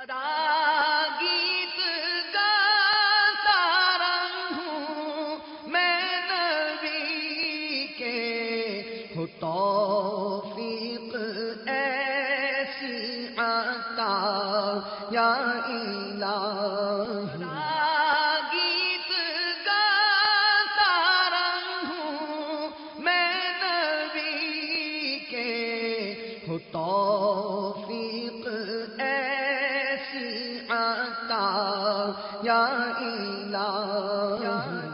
گیت گاتا رہوں میں نبی کے، ہو توفیق ایسی عطا یا الہی۔ گیت گاتا رہوں میں نبی کے، ہو توفیق ایسی عطا یا الہی۔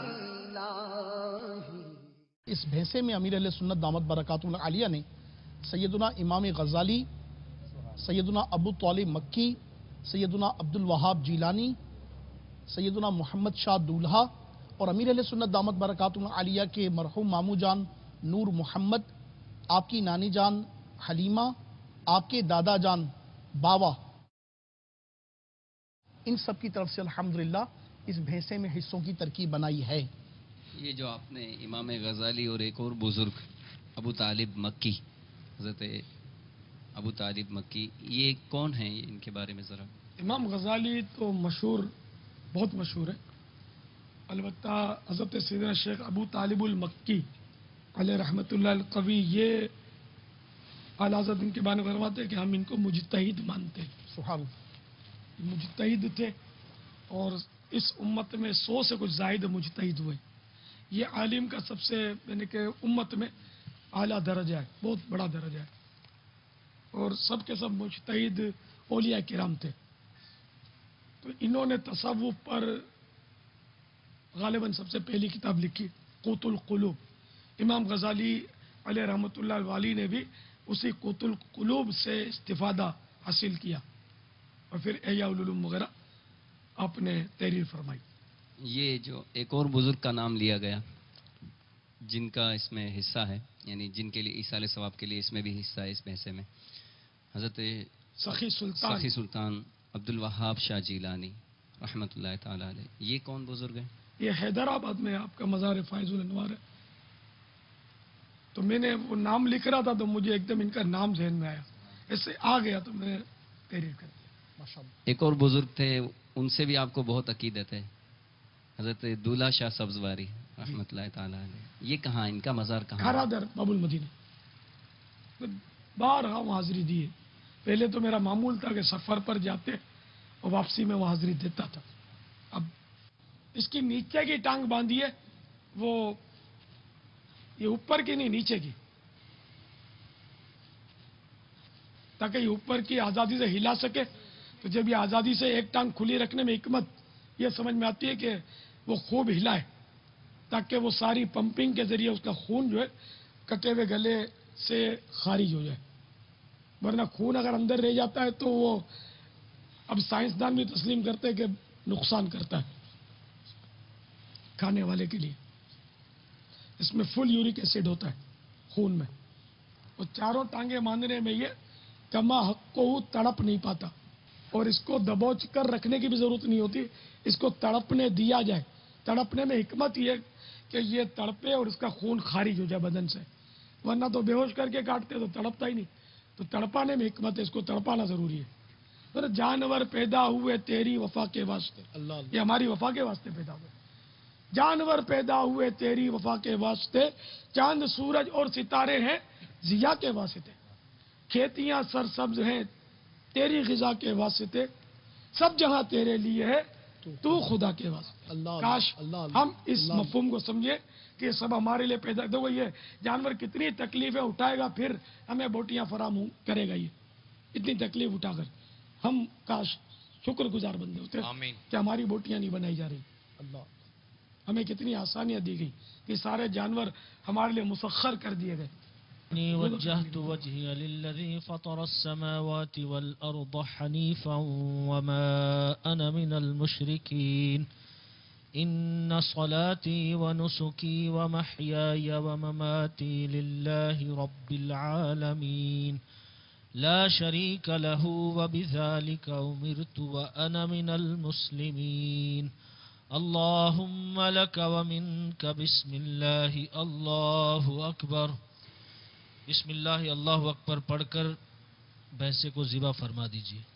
اس بھیسے میں امیر اہل سنت دامت برکاتہ العالیہ نے سیدنا امام غزالی، سیدنا ابو طالب مکی، سیدنا عبد الوہاب جیلانی، سیدنا محمد شاہ دولہا اور امیر اہل سنت دامت برکاتہ العالیہ کے مرحوم مامو جان نور محمد، آپ کی نانی جان حلیمہ، آپ کے دادا جان باوا، ان سب کی طرف سے الحمدللہ اس بھیسے میں حصوں کی ترکیب بنائی ہے۔ یہ جو آپ نے امام غزالی اور ایک اور بزرگ ابو طالب مکی، حضرت ابو طالب مکی، یہ کون ہیں؟ ان کے بارے میں ذرا۔ امام غزالی تو مشہور، بہت مشہور ہے، البتہ حضرت سیدنا شیخ ابو طالب المکی علیہ رحمۃ اللہ القوی، یہ اعلی حضرت ان کے بارے میں فرماتے ہیں کہ ہم ان کو مجتہد مانتے ہیں۔ سبحان اللہ۔ مجتہد تھے اور اس امت میں 100 سے کچھ زائد مجتہد ہوئے۔ یہ عالم کا سب سے یعنی کہ امت میں اعلیٰ درجہ ہے، بہت بڑا درجہ ہے، اور سب کے سب مجتہد اولیاء کرام تھے۔ تو انہوں نے تصوف پر غالباً سب سے پہلی کتاب لکھی، قوت القلوب۔ امام غزالی علیہ رحمۃ اللہ والی نے بھی اسی قوت القلوب سے استفادہ حاصل کیا اور پھر احیاء العلوم وغیرہ آپ نے تحریر فرمائی۔ یہ جو ایک اور بزرگ کا نام لیا گیا جن کا اس میں حصہ ہے، یعنی جن کے لیے ایصال ثواب کے لیے اس میں بھی حصہ ہے، اس بحثے میں، حضرت سخی سلطان عبد الوہاب شاہ جیلانی رحمۃ اللہ تعالی علیہ، یہ کون بزرگ ہیں؟ یہ حیدرآباد میں آپ کا مزار فائز الانوار ہے۔ تو میں نے وہ نام لکھ رہا تھا تو مجھے ایک دم ان کا نام ذہن میں آیا، ایسے آ گیا تو میں نے تحریر کر دیا۔ ماشاءاللہ۔ ایک اور بزرگ تھے، ان سے بھی آپ کو بہت عقیدت ہے، حضرت دولہ شاہ سبزواری رحمۃ اللہ تعالی علیہ، یہ کہاں، ان کا مزار کہاں؟ کھارادر باب المدینہ، بارہا وہاں حاضری دی ہے۔ پہلے تو میرا معمول تھا کہ سفر پر جاتے اور واپسی میں وہاں حاضری دیتا تھا۔ اب اس کی نیچے کی ٹانگ باندھی ہے، وہ یہ اوپر کی نہیں نیچے کی، تاکہ یہ اوپر کی آزادی سے ہلا سکے۔ تو جب یہ آزادی سے ایک ٹانگ کھلی رکھنے میں حکمت یہ سمجھ میں آتی ہے کہ وہ خوب ہلائے تاکہ وہ ساری پمپنگ کے ذریعے اس کا خون جو ہے کٹے ہوئے گلے سے خارج ہو جائے، ورنہ خون اگر اندر رہ جاتا ہے تو وہ اب سائنسدان بھی تسلیم کرتے ہیں کہ نقصان کرتا ہے کھانے والے کے لیے۔ اس میں فل یورک ایسڈ ہوتا ہے خون میں، اور چاروں ٹانگیں باندھنے میں یہ کما حق کو تڑپ نہیں پاتا، اور اس کو دبوچ کر رکھنے کی بھی ضرورت نہیں ہوتی، اس کو تڑپنے دیا جائے۔ تڑپنے میں حکمت یہ کہ یہ تڑپے اور اس کا خون خارج ہو جائے بدن سے، ورنہ تو بے ہوش کر کے کاٹتے تو تڑپتا ہی نہیں۔ تو تڑپانے میں حکمت ہے، اس کو تڑپانا ضروری ہے۔ پر جانور پیدا ہوئے تیری وفا کے واسطے، یہ ہماری وفا کے واسطے پیدا ہوئے۔ جانور پیدا ہوئے تیری وفا کے واسطے، چاند سورج اور ستارے ہیں ضیاء کے واسطے، کھیتیاں سرسبز ہیں تیری غذا کے واسطے، سب جہاں تیرے لیے ہے تو خدا کے واسطے۔ کاش ہم اس مفہوم کو سمجھے کہ یہ سب ہمارے لیے پیدا، دیکھو یہ جانور کتنی تکلیفیں اٹھائے گا، پھر ہمیں بوٹیاں فراہم کرے گا، یہ اتنی تکلیف اٹھا کر ہم کاش شکر گزار بندے ہوتے کہ ہماری بوٹیاں نہیں بنائی جا رہی، ہمیں کتنی آسانیاں دی گئی کہ سارے جانور ہمارے لیے مسخر کر دیے گئے۔ إني وجهت وجهي للذي فطر السماوات والأرض حنيفا وما أنا من المشركين إن صلاتي ونسكي ومحياي ومماتي لله رب العالمين لا شريك له وبذلك أمرت وأنا من المسلمين اللهم لك ومنك بسم الله الله أكبر۔ بسم اللہ اللہ اکبر پڑھ کر بھینسے کو ذبح فرما دیجیے۔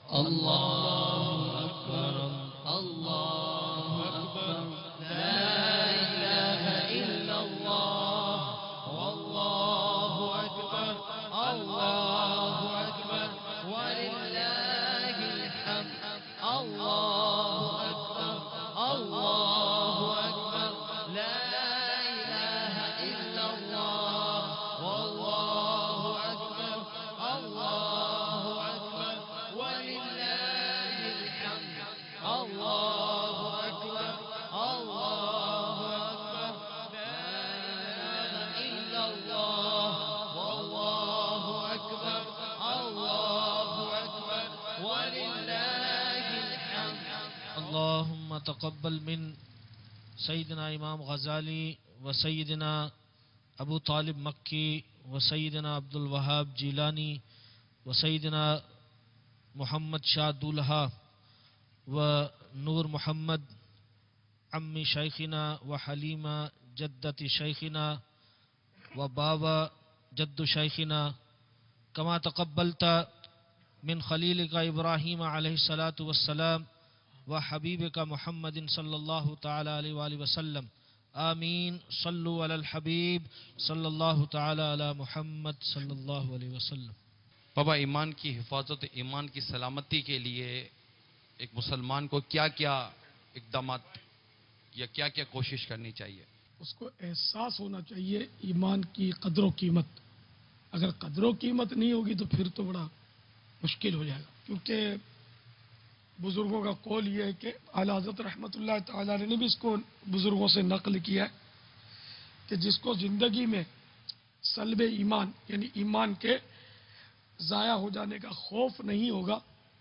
اللہ اکبر اللہ اکبر لا الہ الا اللہ واللہ اکبر اللہ اکبر وللہ الحمد اللہ اکبر اللہ اکبر لا الہ الا اللہ واللہ اکبر اللہ اکبر وللہ الحمد اللہ اکبر اللہ اکبر لا الہ الا اللہ واللہ اکبر اللہ اکبر وللہ الحمد. اللهم تقبل من سیدنا امام غزالی و سیدنا ابو طالب مکی و سیدنا عبد الوہاب جیلانی و سیدنا محمد شاہ دولہا و نور محمد عمی شیخنا و حلیمہ جدت شیخنا و بابا جد شیخنا کما تقبلت من خلیلک ابراہیم علیہ الصلاۃ والسلام و حبیبک محمد صلی اللہ تعالی علیہ وآلہ وسلم. آمین. صلو علی الحبیب صلی اللہ تعالی علی محمد صلی اللہ علیہ وسلم. بابا، ایمان کی حفاظت، ایمان کی سلامتی کے لیے ایک مسلمان کو کیا کیا اقدامات یا کیا کیا کوشش کرنی چاہیے؟ اس کو احساس ہونا چاہیے ایمان کی قدر و قیمت. اگر قدر و قیمت نہیں ہوگی تو پھر تو بڑا مشکل ہو جائے گا، کیونکہ بزرگوں کا قول یہ ہے کہ اعلی حضرت رحمۃ اللہ تعالی علیہ نے بھی اس کو بزرگوں سے نقل کیا ہے کہ جس کو زندگی میں سلب ایمان یعنی ایمان کے ضائع ہو جانے کا خوف نہیں ہوگا،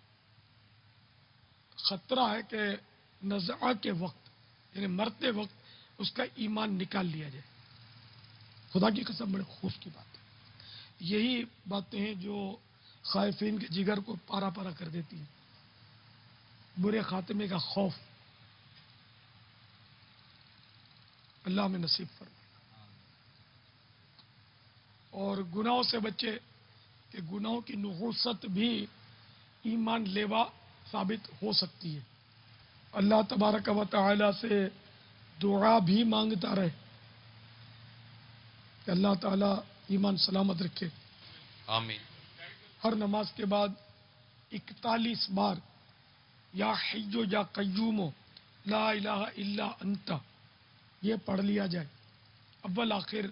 خطرہ ہے کہ نزعہ کے وقت یعنی مرتے وقت اس کا ایمان نکال لیا جائے. خدا کی قسم بڑے خوف کی بات ہے. یہی باتیں ہیں جو خائفین کے جگر کو پارا پارا کر دیتی ہیں. برے خاتمے کا خوف اللہ میں نصیب فرمائے. اور گناہوں سے بچے کہ گناہوں کی نحوست بھی ایمان لیوا ثابت ہو سکتی ہے. اللہ تبارک و تعالی سے دعا بھی مانگتا رہے کہ اللہ تعالی ایمان سلامت رکھے. آمین. ہر نماز کے بعد 41 بار یا حیو یا قیوم لا الہ الا انت یہ پڑھ لیا جائے. اول آخر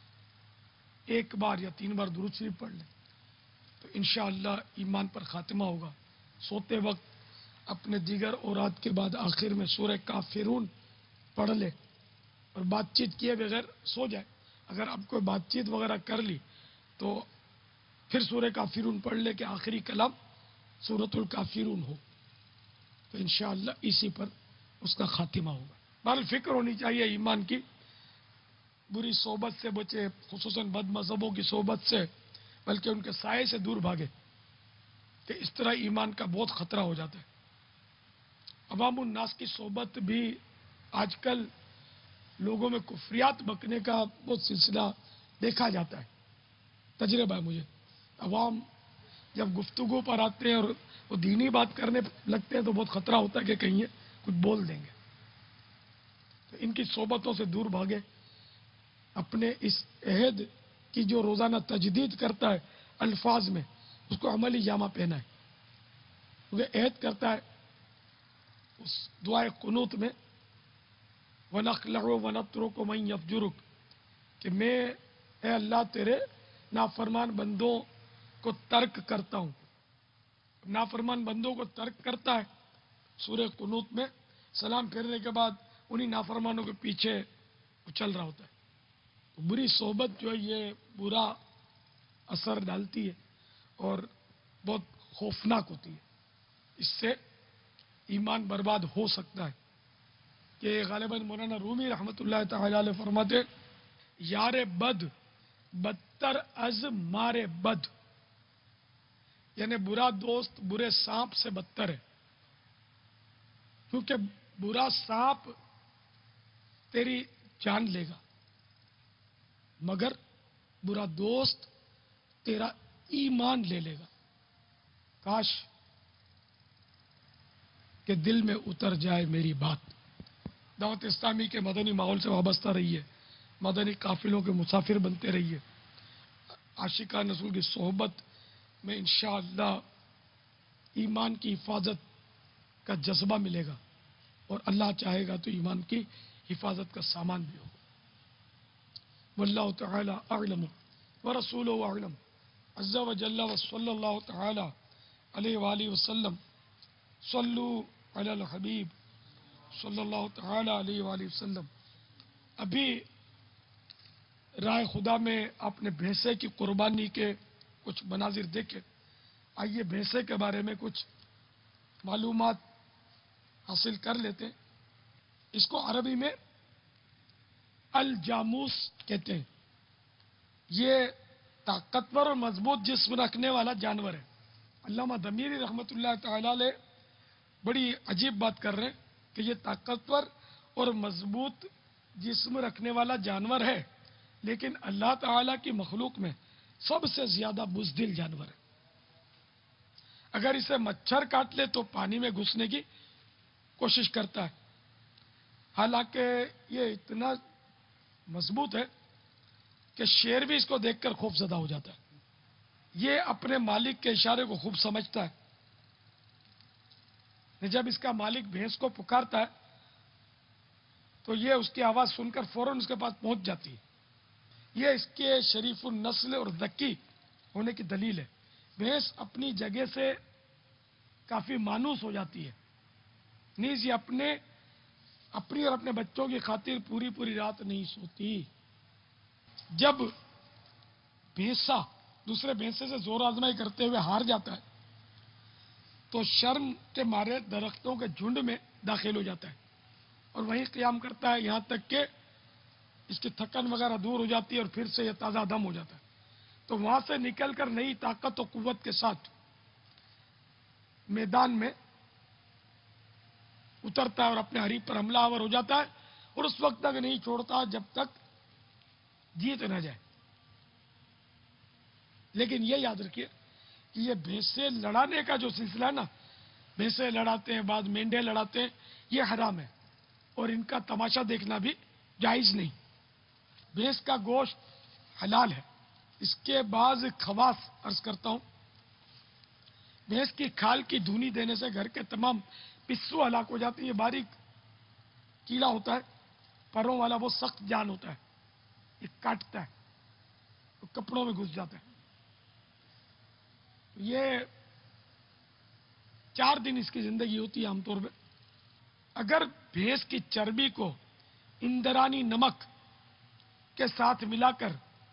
ایک بار یا 3 بار درود شریف پڑھ لیں تو انشاءاللہ ایمان پر خاتمہ ہوگا. سوتے وقت اپنے دیگر اوراد کے بعد آخر میں سورہ کافرون پڑھ لے اور بات چیت کیے بغیر سو جائے. اگر اب کوئی بات چیت وغیرہ کر لی تو پھر سورہ کافرون پڑھ لے کہ آخری کلام سورۃ الکافرون ہو تو انشاءاللہ اسی پر اس کا خاتمہ ہوگا. بہرحال فکر ہونی چاہیے ایمان کی. بری صحبت سے بچے، خصوصاً بد مذہبوں کی صحبت سے، بلکہ ان کے سائے سے دور بھاگے کہ اس طرح ایمان کا بہت خطرہ ہو جاتا ہے. عوام الناس کی صحبت بھی آج کل لوگوں میں کفریات بکنے کا بہت سلسلہ دیکھا جاتا ہے. تجربہ ہے مجھے. عوام جب گفتگو پر آتے ہیں اور وہ دینی بات کرنے لگتے ہیں تو بہت خطرہ ہوتا ہے کہ کہیں یہ کچھ بول دیں گے. تو ان کی صحبتوں سے دور بھاگے. اپنے اس عہد کی جو روزانہ تجدید کرتا ہے الفاظ میں اس کو عملی جامہ پہنا ہے. کیونکہ عہد کرتا ہے اس دعائے قنوت میں وَنَخْلَعُ وَنَتْرُكُ مَنْ يَفْجُرُكَ کہ میں اے اللہ تیرے نافرمان بندوں کو ترک کرتا ہوں. نافرمان بندوں کو ترک کرتا ہے سورہ قنوت میں سلام پھیرنے کے بعد انہی نافرمانوں کے پیچھے چل رہا ہوتا ہے. تو بری صحبت جو ہے یہ برا اثر ڈالتی ہے اور بہت خوفناک ہوتی ہے. اس سے ایمان برباد ہو سکتا ہے. کہ غالباً مولانا رومی رحمۃ اللہ تعالی علیہ فرماتے یار بد بدتر از مار بد، یعنی برا دوست برے سانپ سے بدتر ہے. کیونکہ برا سانپ تیری جان لے گا مگر برا دوست تیرا ایمان لے لے گا. کاش کہ دل میں اتر جائے میری بات. دعوت اسلامی کے مدنی ماحول سے وابستہ رہیے، مدنی قافلوں کے مسافر بنتے رہیے. عاشقان رسول کی صحبت میں انشاءاللہ ایمان کی حفاظت کا جذبہ ملے گا، اور اللہ چاہے گا تو ایمان کی حفاظت کا سامان بھی ہوگا. واللہ تعالی اعلم ورسولہ اعلم عز وجل وصلی اللہ تعالی علیہ وآلہ وسلم. صلو علی الحبیب صلی اللہ تعالی علیہ وآلہ وسلم. ابھی رائے خدا میں آپ نے بھینسے کی قربانی کے کچھ مناظر دیکھے. آئیے بھینسے کے بارے میں کچھ معلومات حاصل کر لیتے. اس کو عربی میں الجاموس کہتے ہیں. یہ طاقتور اور مضبوط جسم رکھنے والا جانور ہے. علامہ دمیری رحمۃ اللہ تعالی علیہ بڑی عجیب بات کر رہے ہیں کہ یہ طاقتور اور مضبوط جسم رکھنے والا جانور ہے، لیکن اللہ تعالیٰ کی مخلوق میں سب سے زیادہ بزدل جانور ہے. اگر اسے مچھر کاٹ لے تو پانی میں گھسنے کی کوشش کرتا ہے. حالانکہ یہ اتنا مضبوط ہے کہ شیر بھی اس کو دیکھ کر خوف زدہ ہو جاتا ہے. یہ اپنے مالک کے اشارے کو خوب سمجھتا ہے. جب اس کا مالک بھینس کو پکارتا ہے تو یہ اس کی آواز سن کر فوراً اس کے پاس پہنچ جاتی ہے. یہ اس کے شریف النسل اور ذکی ہونے کی دلیل ہے. بھینس اپنی جگہ سے کافی مانوس ہو جاتی ہے. نیز یہ اپنی اور اپنے بچوں کی خاطر پوری رات نہیں سوتی. جب بھینسا دوسرے بھینسے سے زور آزمائی کرتے ہوئے ہار جاتا ہے تو شرم کے مارے درختوں کے جھنڈ میں داخل ہو جاتا ہے اور وہیں قیام کرتا ہے، یہاں تک کہ اس کی تھکن وغیرہ دور ہو جاتی ہے اور پھر سے یہ تازہ دم ہو جاتا ہے. تو وہاں سے نکل کر نئی طاقت و قوت کے ساتھ میدان میں اترتا ہے اور اپنے حریف پر حملہ آور ہو جاتا ہے، اور اس وقت تک نہیں چھوڑتا جب تک جیت نہ جائے. لیکن یہ یاد رکھیے کہ یہ بھینسے لڑانے کا جو سلسلہ ہے نا، بھینسے لڑاتے ہیں، بعد مینڈے لڑاتے ہیں، یہ حرام ہے اور ان کا تماشا دیکھنا بھی جائز نہیں. بھینس کا گوشت حلال ہے. اس کے بعض خواص عرض کرتا ہوں. بھینس کی کھال کی دھونی دینے سے گھر کے تمام پسو ہلاک ہو جاتے ہیں. یہ باریک کیڑا ہوتا ہے پروں والا، وہ سخت جان ہوتا ہے، یہ کاٹتا ہے، وہ کپڑوں میں گھس جاتا ہے. یہ 4 دن اس کی زندگی ہوتی ہے عام طور پہ. اگر بھینس کی چربی کو اندرانی نمک کے ساتھ ملا کر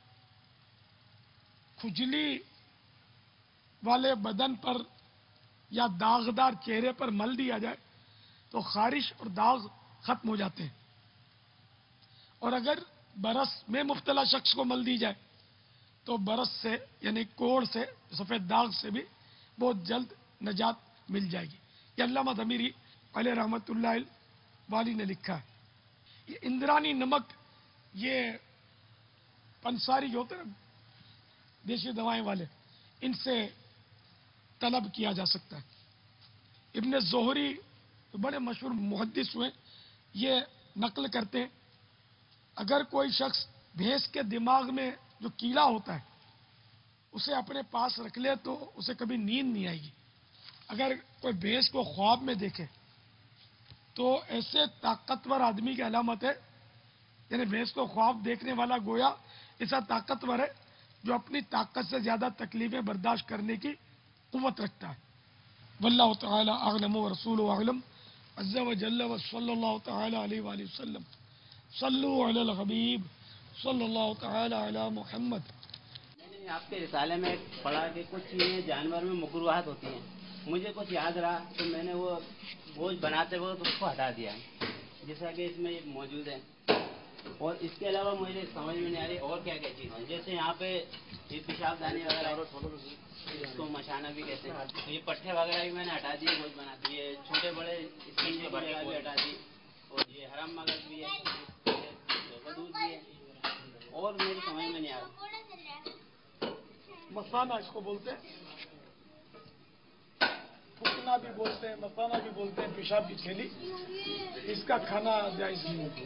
کھجلی والے بدن پر یا داغدار چہرے پر مل دیا جائے تو خارش اور داغ ختم ہو جاتے ہیں. اور اگر برس میں مبتلا شخص کو مل دی جائے تو برس سے یعنی کوڑ سے، سفید داغ سے بھی بہت جلد نجات مل جائے گی. یہ علامہ ضمیری علیہ رحمۃ اللہ والی نے لکھا ہے. یہ اندرانی نمک یہ پنساری جو ہوتے ہیں نا دیسی دوائیں والے، ان سے طلب کیا جا سکتا ہے. ابن زہری بڑے مشہور محدث ہوئے، یہ نقل کرتے ہیں اگر کوئی شخص بھینس کے دماغ میں جو کیڑا ہوتا ہے اسے اپنے پاس رکھ لے تو اسے کبھی نیند نہیں آئے گی. اگر کوئی بھینس کو خواب میں دیکھے تو ایسے طاقتور آدمی کی علامت ہے، یعنی بھینس کو خواب دیکھنے والا گویا ایسا طاقتور ہے جو اپنی طاقت سے زیادہ تکلیفیں برداشت کرنے کی قوت رکھتا ہے. واللہ تعالی اعلم ورسول اعلم عز وجل وصلی اللہ تعالی علیہ وآلہ وسلم. صلو علی الحبیب صلی اللہ تعالی علی محمد. میں نے آپ کے رسالے میں پڑھا کہ کچھ چیزیں جانور میں مکروہات ہوتی ہیں. مجھے کچھ یاد رہا تو میں نے وہ گوشت بناتے وقت اس کو ہٹا دیا، جیسا کہ اس میں موجود ہے. اور اس کے علاوہ مجھے سمجھ میں نہیں آ رہی اور کیا کیا چیز ہے. جیسے یہاں پہ یہ پیشاب دانی وغیرہ اس کو مشانہ بھی کہتے ہیں. یہ پٹھے وغیرہ بھی میں نے ہٹا دیے گوشت بنا دیے، چھوٹے بڑے اسکنجے وغیرہ بھی ہٹا دی، اور یہ حرام مغز بھی ہے، دودھ بھی ہے، اور میری سمجھ میں نہیں آ رہا. مسانہ اس کو بولتے ہیں. फुकना भी बोलते हैं, मसाना भी बोलते हैं, पेशाब की थैली, इसका खाना जायज नहीं है।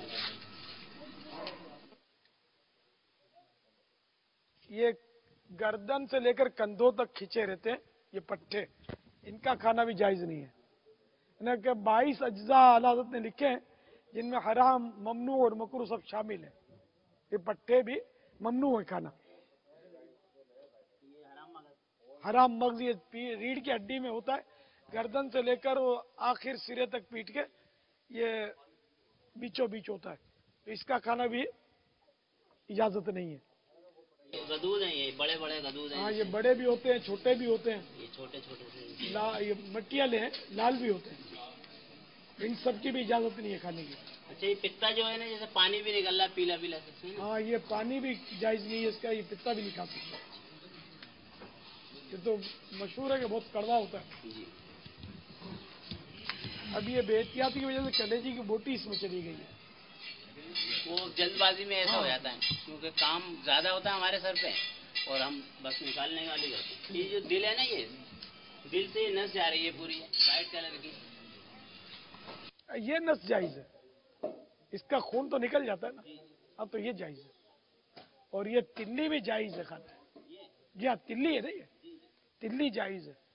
ये गर्दन से लेकर कंधों तक खींचे रहते हैं, ये पट्टे, इनका खाना भी जायज नहीं है। ना कि 22 अज्जा आला हज़रत ने लिखे हैं जिनमें हराम, ममनू और मकरू सब शामिल है। ये पट्टे भी ममनू है खाना। हराम मगज ये रीढ़ की हड्डी में होता है, गर्दन से लेकर वो आखिर सिरे तक पीट के ये बीचों बीच होता है, तो इसका खाना भी इजाजत नहीं है। गदूद हैं, ये बड़े बड़े गदूद हैं। हाँ, ये बड़े भी होते हैं, छोटे भी होते हैं, ये छोटे छोटे से ये मटियाले हैं, लाल भी होते हैं। इन सब की भी इजाजत नहीं है खाने की। अच्छा, ये पित्ता जो है ना, जैसे पानी भी निकल रहा है पीला पीला से, हाँ, ये पानी भी जायज नहीं है इसका, ये पित्ता भी नहीं खा सकते। ये तो मशहूर है कि बहुत कड़वा होता है। जी। अब ये बेहतियाती की वजह से कलेजी की बोटी इसमें चली गई है। वो जल्दबाजी में ऐसा हो जाता है, क्योंकि काम ज्यादा होता है हमारे सर पे और हम बस निकालने वाली करते हैं। ये जो दिल है ना, ये दिल से ये नस जा रही है पूरी, वाइट कलर की। ये नस जायज है, इसका खून तो निकल जाता है ना, अब तो ये जायज है। और ये तिल्ली भी जायज है खाना। जी हाँ, तिल्ली है ना, ये तिल्ली जायज है।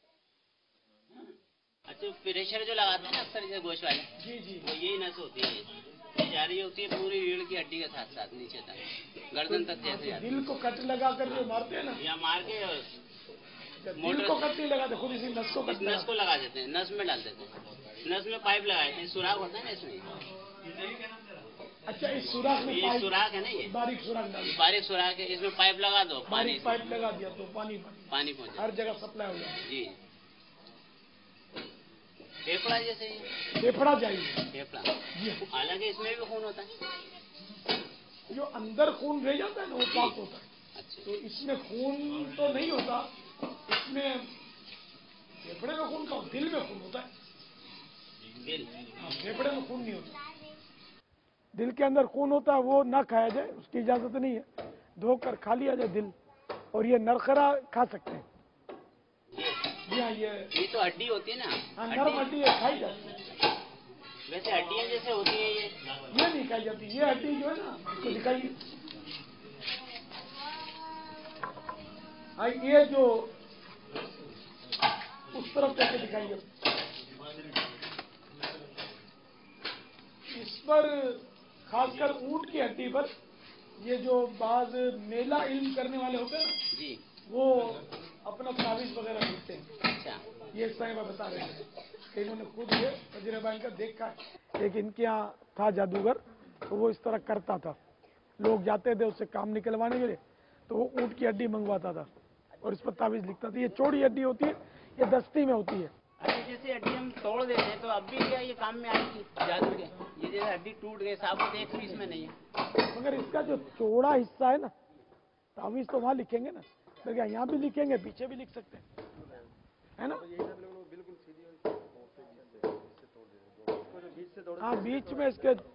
अच्छा, प्रेशर जो लगाते हैं ना अक्सर जैसे गोश्त वाले, जी जी, वो यही नस होती है, ये जा रही होती है पूरी रीढ़ की हड्डी के साथ साथ नीचे तक, गर्दन तक जैसे जाती दिल को कट लगा कर जो मारते हैं ना, है। या मार के और दिल को कट नहीं लगाते, खुद इसी नस को इस कट नस लगाते को लगा देते हैं, नस में डाल देते हैं, नस में पाइप लगा देते हैं, सुराख होता है ना इसमें। अच्छा, इस सुराख में ये सुराख है ना, ये बारीक सुराख डाल, बारीक सुराख है, इसमें पाइप लगा दो, पानी बारीक पाइप लगा दिया तो पानी पानी पहुंचे हर जगह सप्लाई हो जाए। जी। फेफड़ा जैसे ही फेफड़ा जायज है। फेफड़ा, जी हाँ। हालांकि इसमें भी खून होता है। जो अंदर खून रह जाता है ना, वो पाक होता है। अच्छा, तो इसमें खून तो नहीं होता, इसमें फेफड़े में खून, का दिल में खून होता है। दिल फेफड़े में खून नहीं होता, दिल के अंदर खून होता है, वो ना खाया जाए, उसकी इजाजत नहीं है। धोकर खा लिया जाए दिल, और ये नरखरा खा सकते हैं। जी हाँ, ये तो हड्डी होती है ना, हाँ, नरम हड्डी है, खाई जाती है। वैसे हड्डियां जैसे होती है ये नहीं खाई जाती, ये हड्डी जो है ना, इसको दिखाइए। हाँ, ये जो उस तरफ जाके दिखाइए, इस पर खासकर ऊंट की हड्डी पर ये जो बाज मेला इल्म करने वाले होते हैं ना, जी। वो अपना तावीज वगैरह लिखते हैं। अच्छा, ये साहिबा बता रहे हैं कि इन्होंने खुद ये तजर्बा इनका देखा है। एक इनके यहाँ था जादूगर, तो वो इस तरह करता था, लोग जाते थे उससे काम निकलवाने के लिए, तो वो ऊंट की हड्डी मंगवाता था और इस पर तावीज लिखता था। ये चौड़ी हड्डी होती है, ये दस्ती में होती है। अरे जैसे हड्डी हम तोड़ देते हैं तो अब भी क्या ये काम में आएगी जादू के? ये जैसे हड्डी टूट गई, साबुत एक पीस में नहीं है। मगर इसका जो चौड़ा हिस्सा है ना, तावीज तो वहाँ लिखेंगे ना, तो क्या यहाँ भी लिखेंगे, पीछे भी लिख सकते हैं, है ना। हाँ, बीच में इसके अच्छा,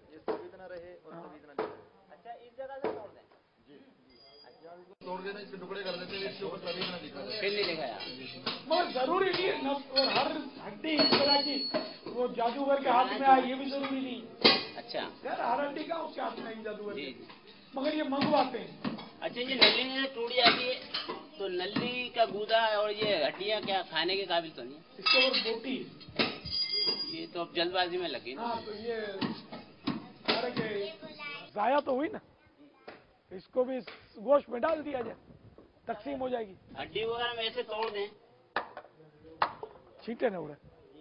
इस जगह से तोड़ दें, तोड़ देना, इसके टुकड़े कर देते हैं, इसके ऊपर तभी ना लिखा है। फिर नहीं लिखा यार। मगर जरूरी नहीं है न, और हर हड्डी इस तरह की वो जादूगर के हाथ में आए, ये भी जरूरी नहीं है। अच्छा यार, हर हड्डी का उसके हाथ में आई जादूगर जी के, जी। मगर ये मंगवाते हैं। अच्छा, ये नली में टूट जाती है तो नली का गूदा और ये हड्डियाँ क्या खाने के काबिल तो नहीं है? इसके ऊपर बोटी, ये तो अब जल्दबाजी में लगी ना। हाँ, तो ये अरे के जाया तो हुई ना, इसको भी इस गोश्त में डाल दिया जाए, तकसीम हो जाएगी। हड्डी वगैरह में ऐसे तोड़ दें छींटे ना उड़े।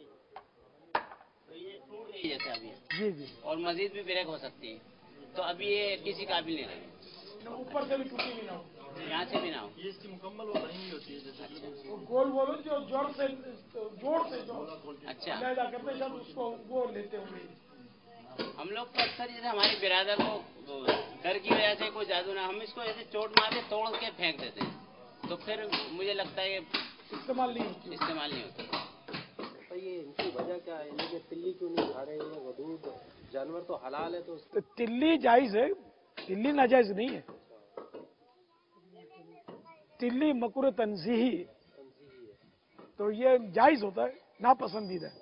तो ये टूट गई जैसे अभी, जी जी, और मजीद भी ब्रेक हो सकती है, तो अभी ये किसी काबिल नहीं रही, न ऊपर से भी टूटी भी ना हो, यहाँ से भी ना हो। ये इसकी मुकम्मल वो बनी होती है, जैसे वो गोल बोलो जो जोड़ से अच्छा, लहदा करते हैं, जब उसको वो लेते होंगे। हम लोग तो अक्सर जैसे हमारी बिरादर को डर की वजह से कोई जादू ना, हम इसको ऐसे चोट मार के तोड़ के फेंक देते हैं, तो फिर मुझे लगता है ये इस्तेमाल नहीं होती। इस्तेमाल नहीं होता। तो ये इनकी वजह क्या है, इनके तिल्ली क्यों नहीं खा रहे हैं? वदूद जानवर तो हलाल है, तो तिल्ली जायज है, तिल्ली नाजायज नहीं है। तिल्ली मकुर तंजीही, تو یہ جائز ہوتا ہے، ناپسندیدہ ہے۔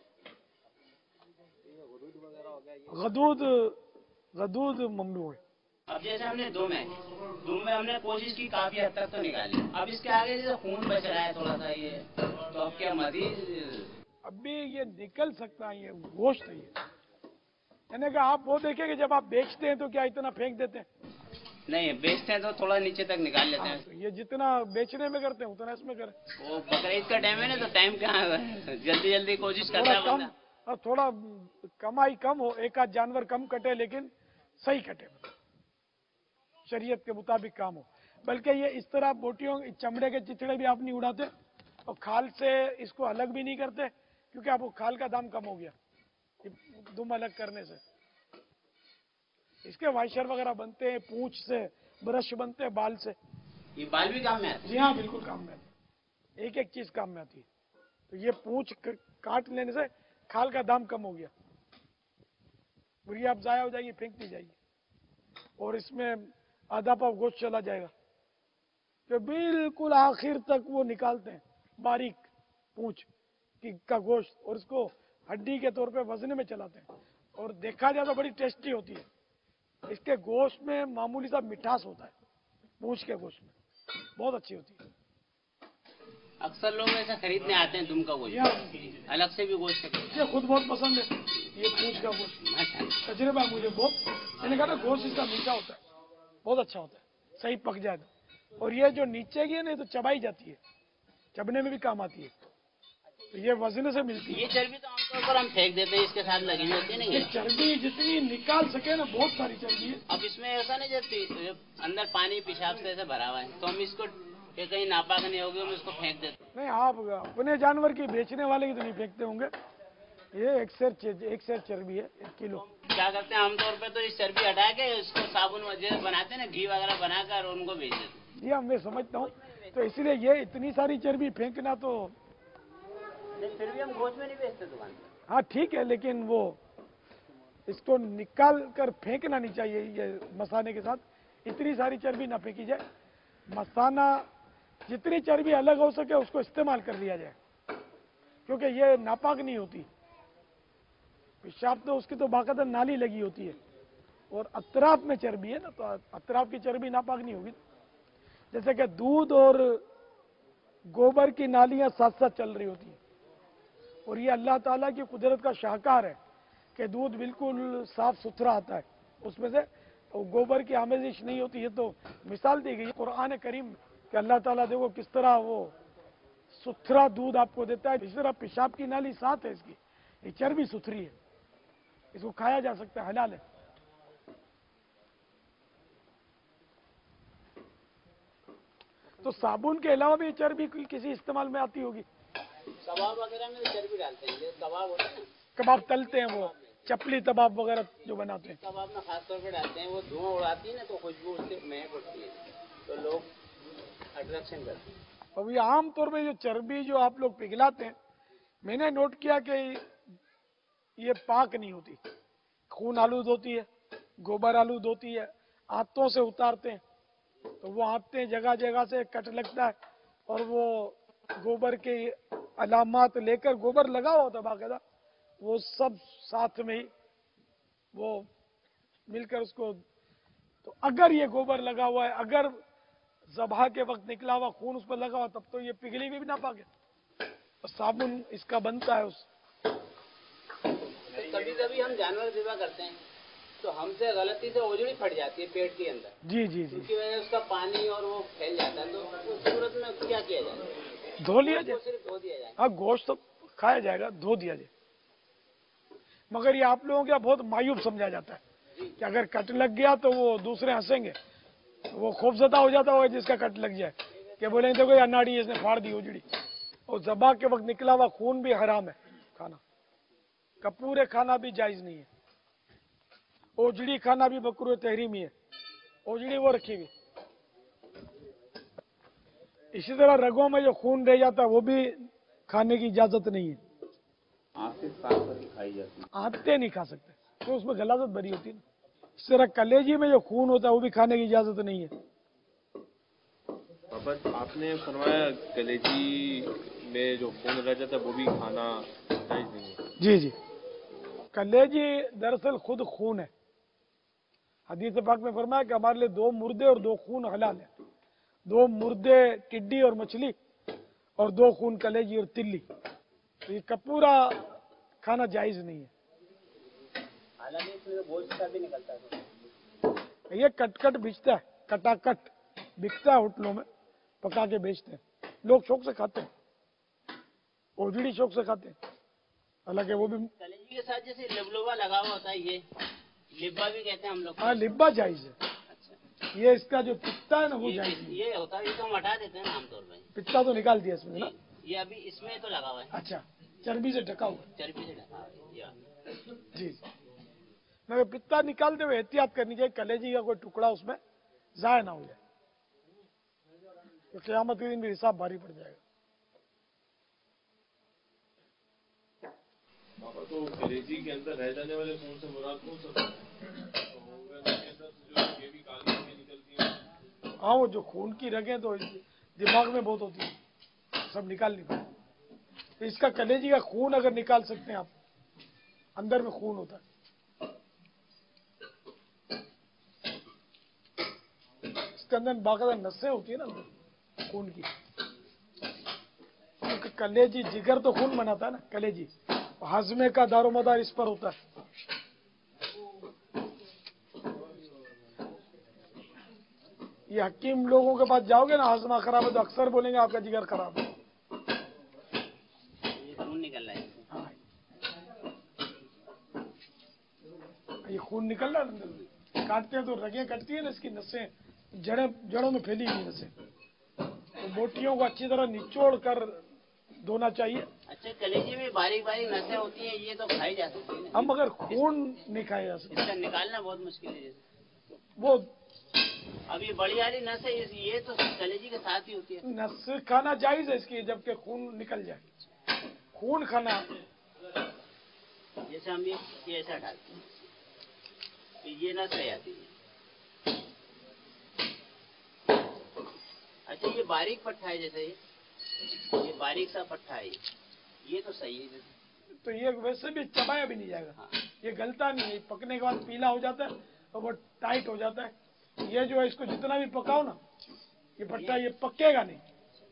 غدود ممنوع ہے۔ اب جیسے ہم نے دم میں ہم نے کوشش کی کافی حد تک تو نکالی، اب اس کے آگے جیسے خون بچ رہا ہے تھوڑا سا، یہ تو اب کیا مزید؟ اب بھی یہ نکل سکتا ہے، یہ گوشت ہے یہ، یعنی کہ آپ وہ دیکھیں کہ جب آپ بیچتے ہیں تو کیا اتنا پھینک دیتے ہیں؟ نہیں، بیچتے ہیں تو تھوڑا نیچے تک نکال لیتے ہیں۔ تو یہ جتنا بیچنے میں کرتے ہیں اتنا اس میں کریں۔ وہ بقرعید کا ٹائم ہے نا، تو ٹائم کہاں ہے، جلدی جلدی کوشش کرتا ہے بندہ۔ اور تھوڑا کمائی کم ہو، ایک آدھ جانور کم کٹے لیکن صحیح کٹے، شریعت کے مطابق کام ہو۔ بلکہ یہ اس طرح بوٹیوں چمڑے کے چچڑے بھی آپ نہیں اڑاتے اور کھال سے اس کو الگ بھی نہیں کرتے، کیونکہ آپ کو کھال کا دام کم ہو گیا دم الگ کرنے سے۔ اس کے وائشر وغیرہ بنتے ہیں، پونچھ سے برش بنتے ہیں، بال سے۔ یہ بال بھی کام میں آتے ہیں؟ جی ہاں، بالکل کام میں آتی ہے، ایک ایک چیز کام میں آتی ہے۔ تو یہ پونچھ کاٹ لینے سے کھال کا دام کم ہو گیا، بری آپ ضائع ہو جائے گی، پھینک دی جائے گی، اور اس میں آدھا پاؤ گوشت چلا جائے گا۔ تو بالکل آخر تک وہ نکالتے ہیں باریک پونچھ کا گوشت، اور اس کو ہڈی کے طور پہ وزن میں چلاتے ہیں، اور دیکھا جائے تو بڑی ٹیسٹی ہوتی ہے۔ اس کے گوشت میں معمولی سا مٹھاس ہوتا ہے، پونچھ کے گوشت میں بہت اچھی ہوتی ہے۔ اکثر لوگ ایسا خریدنے آتے ہیں دم کا گوشت، الگ سے بھی گوشت ہے۔ مجھے خود بہت پسند ہے یہ پونچھ کا گوشت، تجربہ مجھے بہت، میں نے کہا نا گوشت اس کا میٹھا ہوتا ہے، بہت اچھا ہوتا ہے، صحیح پک جائے تو۔ اور یہ جو نیچے کی ہے نا، تو چبائی جاتی ہے، چبنے میں بھی کام آتی ہے، تو یہ وزن سے ملتی ہے۔ یہ چربی تو عام طور پر ہم پھینک دیتے ہیں، اس کے ساتھ لگی ہوئی ہوتی ہے نا یہ چربی جتنی نکال سکے نا، بہت ساری چربی ہے۔ اب اس میں ایسا نہیں جب اندر پانی پیشاب سے ایسے بھرا ہوا ہے، تو ہم اس کو کہیں ناپاک نہیں ہوگی، ہم اس کو پھینک دیتے ہیں۔ نہیں، آپ اپنے جانور کی بیچنے والے کی تو نہیں پھینکتے ہوں گے، یہ ایک سیر چربی ہے، 1 کلو۔ کیا کرتے ہیں عام طور پہ تو اس چربی ہٹا کے اس کو صابن وغیرہ بناتے ہیں نا، گھی وغیرہ بنا کر ان کو بیچ دیتے ہیں۔ جی ہاں، میں سمجھتا ہوں، تو اس لیے یہ اتنی ساری چربی پھینکنا تو پھر بھی ہم گوشت میں نہیں بیچتے دکان پہ۔ ہاں ٹھیک ہے، لیکن وہ اس کو نکال کر پھینکنا نہیں چاہیے، یہ مسانے کے ساتھ اتنی ساری چربی نہ پھینکی جائے۔ مسانہ جتنی چربی الگ ہو سکے اس کو استعمال کر لیا جائے، کیونکہ یہ ناپاک نہیں ہوتی، پیشاب تو اس کی تو باقاعدہ نالی لگی ہوتی ہے، اور اطراف میں چربی ہے نا، تو اطراف کی چربی ناپاک نہیں ہوگی۔ جیسے کہ دودھ اور گوبر کی نالیاں ساتھ ساتھ چل رہی ہوتی ہیں، اور یہ اللہ تعالیٰ کی قدرت کا شاہکار ہے کہ دودھ بالکل صاف ستھرا آتا ہے، اس میں سے گوبر کی آمیزش نہیں ہوتی۔ یہ تو مثال دی گئی قرآن کریم میں کہ اللہ تعالیٰ دیکھو کس طرح وہ ستھرا دودھ آپ کو دیتا ہے، اس طرح پیشاب کی نالی ساتھ ہے اس کی، یہ چربی ستھری ہے، اس کو کھایا جا سکتا ہے، حلال ہے۔ تو صابن کے علاوہ بھی چربی کسی استعمال میں آتی ہوگی؟ کباب وغیرہ میں چربی ڈالتے ہیں، یہ کباب ہوتا ہے نا، کباب تلتے ہیں، وہ چپلی کباب وغیرہ جو بناتے ہیں، کباب میں خاص طور پہ ڈالتے ہیں، وہ دھواں اڑاتی ہے نا، تو خوشبو اس سے مہک اٹھتی ہے، تو لوگ اٹریکشن کرتے ہیں۔ اب یہ عام طور پہ جو چربی جو آپ لوگ پگھلاتے ہیں، میں نے نوٹ کیا کہ یہ پاک نہیں ہوتی، خون آلود ہوتی ہے، گوبر آلود ہوتی ہے، ہاتھوں سے اتارتے ہیں تو وہ ہاتھیں جگہ جگہ سے کٹ لگتا ہے، اور وہ گوبر کے علامات لے کر، گوبر لگا ہوا ہوتا باقاعدہ، وہ سب ساتھ میں ہی وہ مل کر اس کو، تو اگر یہ گوبر لگا ہوا ہے، اگر ذبح کے وقت نکلا ہوا خون اس پر لگا ہوا، تب تو یہ پگھلی ہوئی بھی نہ پاک ہے، اور صابن اس کا بنتا ہے اس۔ کبھی کبھی ہم جانور ذبح کرتے ہیں تو ہم سے غلطی سے اوجڑی پھٹ جاتی ہے پیٹ کے اندر، جی جی جی، اس کی وجہ سے اس کا پانی اور وہ پھیل جاتا ہے، تو اس صورت میں کیا کیا جائے؟ دھو لیا جائے، صرف دھو دیا جائے؟ ہاں گوشت تو کھایا جائے گا، دھو دیا جائے، مگر یہ آپ لوگوں کے بہت مایوب سمجھا جاتا ہے کہ اگر کٹ لگ گیا تو وہ دوسرے ہنسیں گے، وہ خوفزدہ ہو جاتا ہوگا جس کا کٹ لگ جائے، کہ بولیں دیکھو یہ اناڑی اس نے پھاڑ دی اجڑی، اور ذبح کے وقت نکلا ہوا خون بھی حرام ہے کھانا، کپورے کھانا بھی جائز نہیں ہے، اوجڑی کھانا بھی مکروہ تحریمی ہے، اوجڑی وہ رکھی ہوئی۔ اسی طرح رگوں میں جو خون رہ جاتا ہے وہ بھی کھانے کی اجازت نہیں ہے، آنتیں نہیں کھا سکتے، تو اس میں غلاظت بھری ہوتی ہے نا۔ اس طرح کلیجی میں جو خون ہوتا ہے وہ بھی کھانے کی اجازت نہیں ہے۔ بابا آپ نے فرمایا کلیجی में जो खून रह जाता है वो भी खाना जायज नहीं है? जी जी, कलेजी दरअसल खुद खून है। हदीस पाक में फरमाया कि हमारे लिए 2 मुर्दे और 2 खून हलाल है। 2 मुर्दे टिड्डी और मछली और 2 खून कलेजी और तिल्ली, तो ये पूरा खाना जायज नहीं है। हालांकि इसमें गोश्त का भी निकलता है। ये कट बिकता है, कटाकट बिकता है होटलों में, पका के बेचते हैं, लोग शौक से खाते हैं, ओजड़ी शौक से खाते हैं। हालांकि वो भी कलेजी के साथ जैसे लिबलोबा लगा हुआ होता है, ये लिब्बा भी कहते हैं हम लोग। हाँ, लिब्बा जायज है। अच्छा, ये इसका जो पित्ता है ना वो जायज नहीं। ये होता है, इसको हम हटा देते हैं ना आमतौर पर। पित्ता तो निकाल दिया इसमें ना। ये अभी इसमें तो लगा हुआ है। अच्छा, चर्बी से ढका हुआ। चर्बी से ढका हुआ है या। जी, मगर पित्ता निकालते हुए एहतियात करनी चाहिए, कलेजी का कोई टुकड़ा उसमें जाया ना हो जाए, तो क़यामत के दिन भी हिसाब भारी पड़ जाएगा। तो कलेजी के अंदर रह जाने वाले खून से मुराद कौन सा है? ये भी काली निकलती है। हाँ, वो जो खून की रगें तो दिमाग में बहुत होती है, सब निकाल नहीं पाए। तो इसका कलेजी का खून अगर निकाल सकते हैं आप, अंदर में खून होता है, इसके अंदर बाकायदा नसें होती है ना अंदर खून की, क्योंकि कलेजी जिगर तो खून बनाता है ना, कलेजी हाजमे का दारोमदार इस पर होता है। ये हकीम लोगों के पास जाओगे ना, हाजमा खराब है तो अक्सर बोलेंगे आपका जिगर खराब है। ये खून निकल रहा है। हाँ, ये खून निकल रहा है अंदर में। काटते हैं तो रगें कटती है ना, इसकी नसें जड़ों में फैली हुई नसें, तो बोटियों को अच्छी तरह निचोड़ कर धोना चाहिए। अच्छा, कलेजी में बारीक बारीक नसें होती हैं, ये तो खाई जा सकती है। हम मगर खून नहीं खाया जा सकता, इसका निकालना बहुत मुश्किल है। जैसे वो अब ये बड़ी वाली नस है, ये तो कलेजी के साथ ही होती है। नस खाना जायज है इसकी, जबकि खून निकल जाए। खून खाना, जैसे हम ये ऐसा डालते हैं तो ये नस रह जाती है। अच्छा, ये बारीक पट्टा है, जैसे ये बारीक सा पट्टा है, ये तो सही है। तो ये वैसे भी चबाया भी नहीं जाएगा। हाँ। ये गलता नहीं है, पकने के बाद पीला हो जाता है और वो टाइट हो जाता है। ये जो है, इसको जितना भी पकाओ ना, ये पट्टा ये पकेगा नहीं,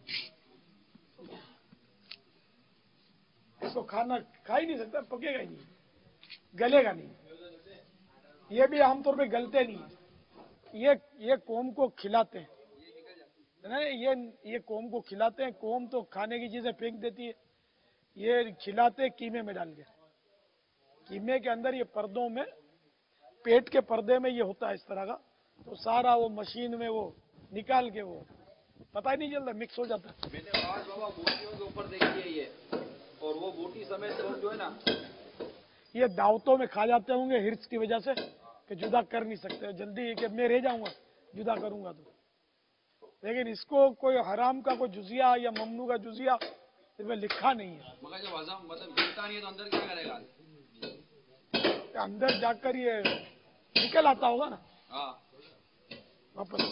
इसको खाना खा ही नहीं सकता, पकेगा ही नहीं, गलेगा नहीं। ये भी आमतौर पे गलते नहीं है। ये कोम को खिलाते हैं, नहीं, ये कोम को खिलाते हैं। कोम तो खाने की चीजें फेंक देती है, ये खिलाते कीमे में डाल के। कीमे के अंदर ये पर्दों में, पेट के पर्दे में ये होता है इस तरह का, तो सारा वो मशीन में वो निकाल के वो पता ही नहीं चलता, मिक्स हो जाता है। मैंने आज बाबा बोटियों के ऊपर देखी है ये, और वो बोटी समेत लोग जो है ना, ये दावतों में खा जाते होंगे हिर्स की वजह से, कि जुदा कर नहीं सकते जल्दी, कि मैं रह जाऊंगा जुदा करूंगा तो। लेकिन इसको कोई हराम का कोई जुजिया या ममनू का जुजिया इसमें लिखा नहीं है। मगर जब हजम मतलब गिरता नहीं है तो अंदर क्या करेगा? अंदर जाकर ये निकल आता होगा ना वापस।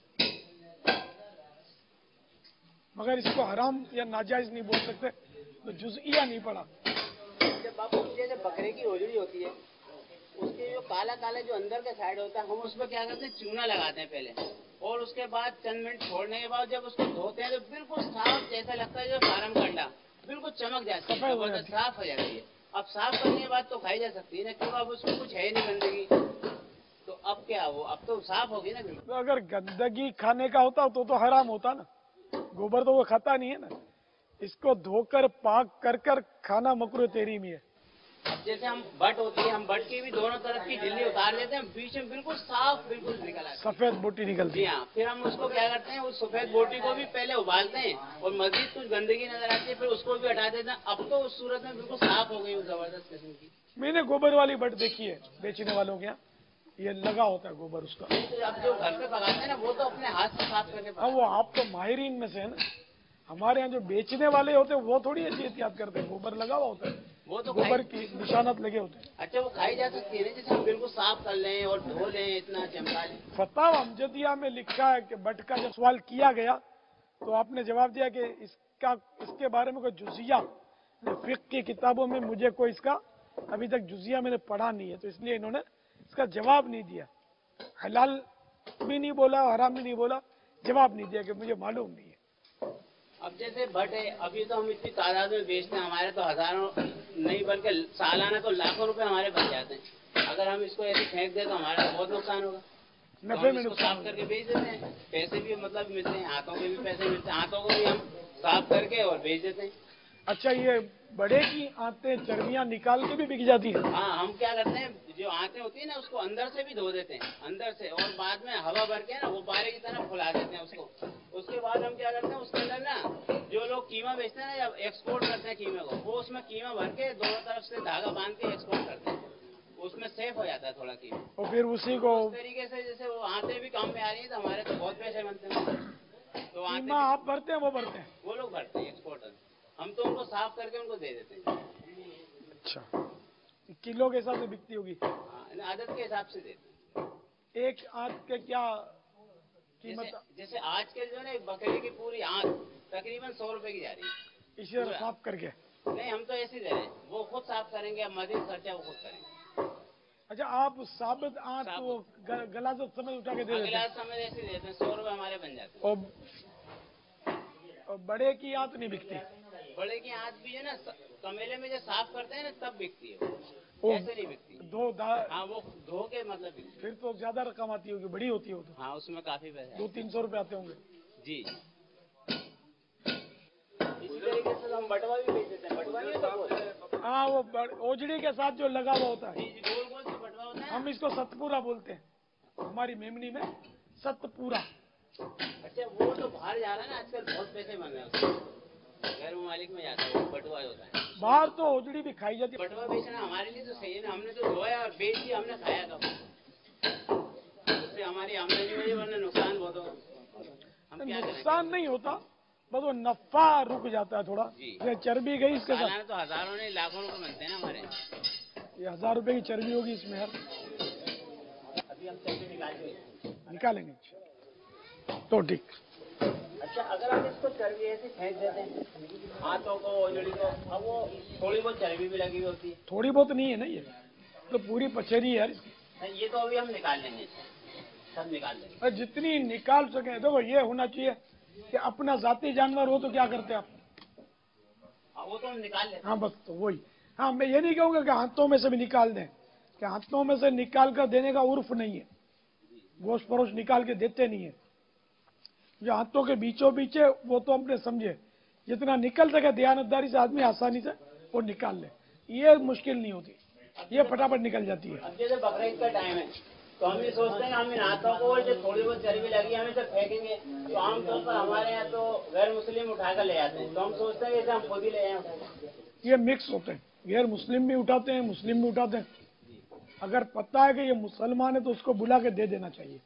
मगर इसको हराम या नाजायज नहीं बोल सकते, तो जुजिया नहीं पड़ा। जब बापू जैसे बकरे की ओजड़ी होती है, उसके जो काला काला जो अंदर का साइड होता है, हम उसमें क्या करते हैं, चूना लगाते हैं पहले, और उसके बाद चंद मिनट छोड़ने के बाद जब उसको धोते हैं तो बिल्कुल साफ, जैसा लगता है जो फार्म का अंडा बिल्कुल चमक जाती है, जबरदस्त साफ हो जाती है। अब साफ करने के बाद तो खाई जा सकती है ना, क्योंकि अब उसमें कुछ है नहीं गंदगी, तो अब क्या वो, अब तो साफ होगी ना बिल्कुल। तो अगर गंदगी खाने का होता तो हराम होता ना, गोबर तो वो खाता नहीं है ना। इसको धोकर पाक कर कर खाना मकरूह तहरीम है। अब जैसे हम बट होती है, हम बट की भी दोनों तरफ की झिल्ली उतार लेते हैं, बीच में बिल्कुल साफ बिल्कुल निकल आती है, सफेद बोटी निकलती जी है। हाँ। फिर हम उसको क्या करते हैं, उस सफेद बोटी को भी पहले उबालते हैं, और मजीद कुछ गंदगी नजर आती है, फिर उसको भी हटा देते हैं। अब तो उस सूरत में बिल्कुल साफ हो गई वो जबरदस्त किस्म की। मैंने गोबर वाली बट देखी है बेचने वालों के यहाँ, ये लगा होता है गोबर उसका। तो अब जो घर पे पकाते हैं ना, वो तो अपने हाथ से साफ करके हाँ, वो आप तो माहिरीन में से है ना। हमारे यहाँ जो बेचने वाले होते हैं वो थोड़ी ऐसी एहतियात करते हैं, गोबर लगा हुआ होता है, वो तो गोबर की निशानात लगे होते हैं। अच्छा, वो खाई जा सकती है ना, जैसे हम बिल्कुल साफ कर लें और धो लें, इतना चमका लें। फतावा अमजदिया में लिखा है कि बट का जब सवाल किया गया तो आपने जवाब दिया कि इस इसके बारे में कोई जुजिया फिक्र की किताबों में मुझे कोई इसका अभी तक जुजिया मैंने पढ़ा नहीं है, तो इसलिए इन्होंने इसका जवाब नहीं दिया। हलाल भी नहीं बोला, हराम भी नहीं बोला, जवाब नहीं दिया कि मुझे मालूम नहीं है। अब जैसे भट्ट है, अभी तो हम इतनी तादाद में बेचते हैं, हमारे तो हजारों नहीं बल्कि सालाना तो लाखों रुपए हमारे बच जाते हैं। अगर हम इसको ऐसे फेंक दें तो हमारा बहुत नुकसान होगा। तो हम इसको साफ करके बेच देते हैं, पैसे भी मतलब मिलते हैं, हाथों के भी पैसे मिलते हैं, हाथों को भी हम साफ करके और बेच देते हैं। अच्छा, ये बड़े की आंतें चर्बियां निकाल के भी बिक जाती है? हाँ, हम क्या करते हैं, जो आंतें होती है ना उसको अंदर से भी धो देते हैं, अंदर से, और बाद में हवा भर के ना वो बारे की तरह फुला देते हैं उसको। उसके बाद हम क्या करते हैं, उसके अंदर ना जो लोग कीमा बेचते हैं ना या एक्सपोर्ट करते हैं कीमे को, वो उसमें कीमा भर के दोनों तरफ से धागा बांध के एक्सपोर्ट करते हैं, उसमें सेफ हो जाता है थोड़ा कीमा। और फिर उसी को उस तरीके से जैसे वो आंतें भी काम में आ रही है तो हमारे तो बहुत पैसे बनते हैं। तो आंतें कीमा आप भरते हैं, वो भरते हैं? वो लोग भरते हैं एक्सपोर्टर, हम तो उनको साफ करके उनको दे देते हैं। अच्छा, किलो के हिसाब से बिकती होगी? हाँ, आदत के हिसाब से देते हैं। एक आंत के क्या कीमत? जैसे आज के जो है बकरी की पूरी आंत तकरीबन 100 रुपए की जा रही है। इसे साफ करके? नहीं, हम तो ऐसे दे रहे हैं, वो खुद साफ करेंगे, अब मजीद खर्चा वो खुद करेंगे। अच्छा, आप साबित आंत वो गलाजत समय उठा के दे देते हैं? अगला समय ऐसे देते हैं, 100 रुपए हमारे बन जाते हैं। और बड़े की आंत नहीं बिकती? बड़े की आंत भी है ना, कमेले में जो साफ करते हैं ना तब बिकती है, ऐसे नहीं बिकती। हाँ, वो धो के मतलब बिकती। फिर तो ज्यादा रकम आती होगी, बड़ी होती है वो तो। हाँ, उसमें काफी पैसे 200-300 रुपए आते होंगे जी। इसी तरीके से हम बटवा भी बेच देते हैं। बटवा नहीं होता? हाँ, वो ओजड़ी के साथ जो लगा हुआ होता है, गोल गोल से बटवा होता है। हम इसको सतपूरा बोलते हैं हमारी मेमनी में, सतपूरा। अच्छा, वो तो बाहर जा रहा है ना आजकल, बहुत पैसे बन रहे हैं उसके, गैर ममालिक में जाता है वो बटवा होता है। बाहर तो ओजड़ी भी खाई जाती है। बटवा बेचना हमारे लिए तो सही है ना, हमने तो धोया और बेच दिया, हमने खाया कब, उससे हमारी आमदनी में वरना नुकसान बहुत होगा। हम क्या करें? नुकसान नहीं होता, बस वो नफा रुक जाता है थोड़ा। ये चर्बी गई इसके साथ, तो हजारों नहीं लाखों रुपए बनते हैं ना हमारे। ये 1000 रुपए की चर्बी होगी इसमें यार। अभी हम चर्बी निकालेंगे तो ठीक। अच्छा, अगर हम इसको चर्बी ऐसे फेंक देते हैं हाथों को, ओजड़ी को, अब वो थोड़ी बहुत चर्बी भी लगी हुई होती है। थोड़ी बहुत नहीं है ना, ये तो पूरी पचेरी है यार। ये तो अभी हम निकाल लेंगे, सब निकाल लेंगे। जितनी निकाल सके। देखो, ये होना चाहिए कि अपना जाती जानवर हो तो क्या करते आप? वो तो हम निकाल लेते हैं। हाँ, बस तो वही। हाँ, मैं ये नहीं कहूँगा कि हाथों में से भी निकाल दें, कि हाथों में से निकाल कर देने का उर्फ नहीं है, गोश्त परोश निकाल के देते नहीं है। जो हाथों के बीचों बीच है वो तो अपने समझे, जितना निकल सके दयानतदारी से आदमी आसानी से वो निकाल ले, ये मुश्किल नहीं होती, ये फटाफट निकल जाती है। अब जैसे बकरीद का टाइम है तो हम ये सोचते हैं हम इन हाथों को जो थोड़ी बहुत चर्बी लगी है हम इसे फेंकेंगे, तो आमतौर पर हमारे यहाँ तो गैर मुस्लिम उठाकर ले जाते हैं, तो हम सोचते हैं कि इसे हम खुद ही ले जाएं। ये मिक्स होते हैं, गैर मुस्लिम भी उठाते हैं, मुस्लिम भी उठाते हैं। अगर पता है कि ये मुसलमान है तो उसको बुला के दे देना चाहिए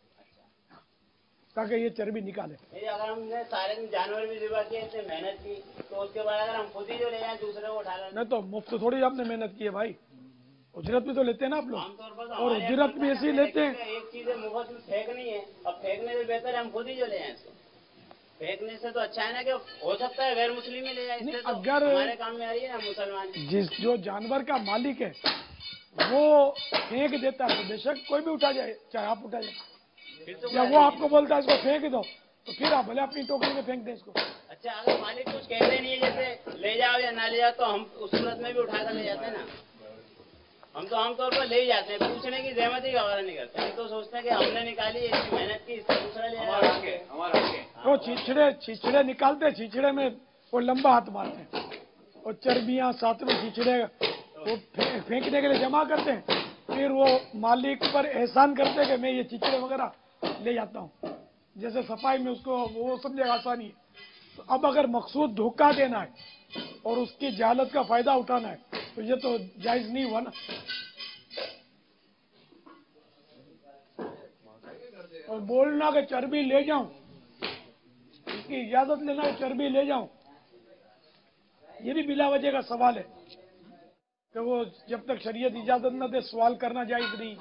ताकि ये चर्बी निकाले। अगर हमने सारे दिन जानवर भी ज़िबा किए, इतनी मेहनत की, तो उसके बाद अगर हम खुद ही जो ले जाए दूसरे को उठा लें। नहीं तो मुफ्त थोड़ी आपने मेहनत की है भाई, उजरत भी तो लेते हैं ना आप लोग, आमतौर पर और उजरत भी ऐसे ही लेते हैं। एक चीज है मुफ्त में फेंकनी है, अब फेंकने से बेहतर है हम खुद ही जो ले जाए इसको। फेंकने से तो अच्छा है ना कि हो सकता है गैर मुस्लिम ही ले जाए, इससे तो अगर हमारे काम में आ रही है ना मुसलमान। जो जानवर का मालिक है वो फेंक देता है तो बेशक कोई भी उठा जाए, चाहे आप उठा जाए, या वो आपको बोलता है इसको फेंक दो तो फिर आप भले अपनी टोकरी में फेंक दें इसको। अच्छा, अगर मालिक कुछ कहते नहीं है जैसे ले जाओ या ना ले जाओ, तो हम उस सूरत में भी उठाकर ले जाते हैं ना। हम तो आमतौर पर ले ही जाते हैं, पूछने की जहमत ही गवारा नहीं करते, हम तो सोचते हैं कि हमने निकाली, इतनी मेहनत की, इससे दूसरा ले जाए। वो छिछड़े निकालते, छिछड़े में वो लंबा हाथ मारते हैं और चर्बियां साथ में छिछड़े वो फेंकने के लिए जमा करते हैं, फिर वो मालिक पर एहसान करते हैं कि मैं ये चिचड़े वगैरह ले जाता हूँ, जैसे सफाई में उसको वो समझेगा आसानी है। तो अब अगर मकसूद धोखा देना है और उसकी जहालत का फायदा उठाना है तो ये तो जायज नहीं हुआ ना। और बोलना कि चर्बी ले जाऊं, इसकी इजाजत लेना कि चर्बी ले जाऊं, ये भी बिला वजह का सवाल है कि वो जब तक शरीयत इजाजत न दे सवाल करना जायज नहीं।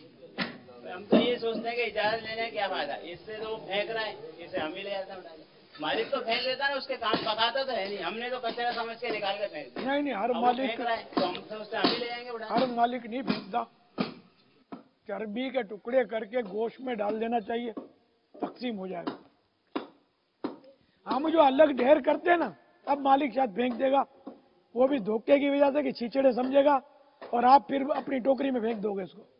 हम तो ये सोचते हैं कि इजाजत लेने का क्या फायदा, इससे तो वो फेंक रहा है, इसे हम ही ले जाते हैं। मालिक तो फेंक देता है, उसके काम पकाता तो है नहीं, हमने तो कचरा समझ के निकाल के फेंक दिया। नहीं हर अब वो मालिक फेंक रहा है तो हम तो उससे हम ही ले जाएंगे उठा। हर मालिक नहीं फेंकता, चर्बी के टुकड़े करके गोश्त में डाल देना चाहिए, तकसीम हो जाएगा। हम जो अलग ढेर करते हैं ना, अब मालिक शायद फेंक देगा, वो भी धोखे की वजह से कि छीछड़े समझेगा, और आप फिर अपनी टोकरी में फेंक दोगे इसको,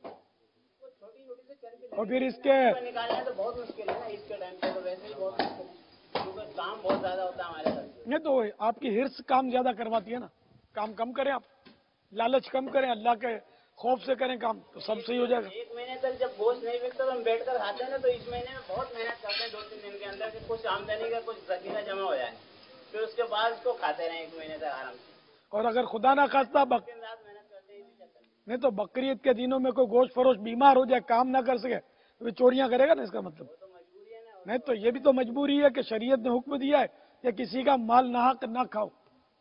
और फिर इसके निकालना तो बहुत मुश्किल है ना इसके टाइम पे, तो वैसे ही बहुत मुश्किल है क्योंकि काम बहुत ज्यादा होता है हमारे घर। नहीं तो आपकी हिर्स काम ज्यादा करवाती है ना, काम कम करें आप, लालच कम करें, अल्लाह के खौफ से करें काम, तो सब सही हो जाएगा। एक महीने तक जब गोश्त नहीं बिकता तो हम बैठ कर खाते हैं ना, तो इस महीने में बहुत मेहनत करते हैं 2-3 दिन के अंदर कि कुछ आमदनी का कुछ जखीरा जमा हो जाए, फिर उसके बाद उसको खाते रहे 1 महीने तक आराम से। और अगर खुदा ना खास्ता दिन रात मेहनत करते हैं इसी चक्कर में। नहीं तो बकरीद के दिनों में कोई गोश्त फरोश बीमार हो जाए, काम ना कर सके, तो वे चोरियां करेगा ना, इसका मतलब। नहीं तो ये भी तो मजबूरी है कि शरीयत ने हुक्म दिया है कि किसी का माल नाहक ना खाओ।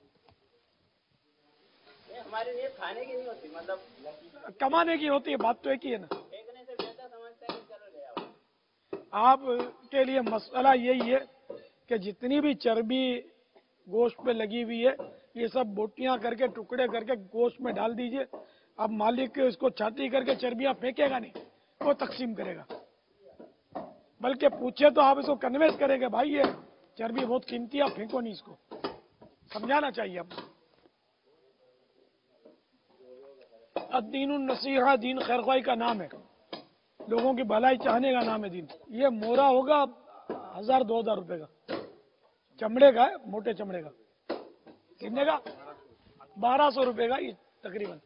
हमारी नीयत खाने की नहीं होती, मतलब कमाने की होती है, बात तो एक ही है ना। फेंकने से बेहतर समझता है कि चलो ले आओ। आप के लिए मसला यही है कि जितनी भी चर्बी गोश्त पे लगी हुई है, ये सब बोटियां करके टुकड़े करके गोश्त में डाल दीजिए। अब मालिक इसको छाती करके चर्बियां फेंकेगा नहीं, वो तकसीम करेगा, बल्कि पूछे तो आप इसको कन्वेंस करेंगे, भाई ये चर्बी बहुत कीमती है, आप फेंको नहीं, इसको समझाना चाहिए आपको। अद्दीनुन नसीहा, दीन खैरख्वाही का नाम है, लोगों की भलाई चाहने का नाम है दीन। ये मोरा होगा 1000-2000 रुपए का, चमड़े का है, मोटे चमड़े का। कितने का? 1200 रुपए का ये तकरीबन।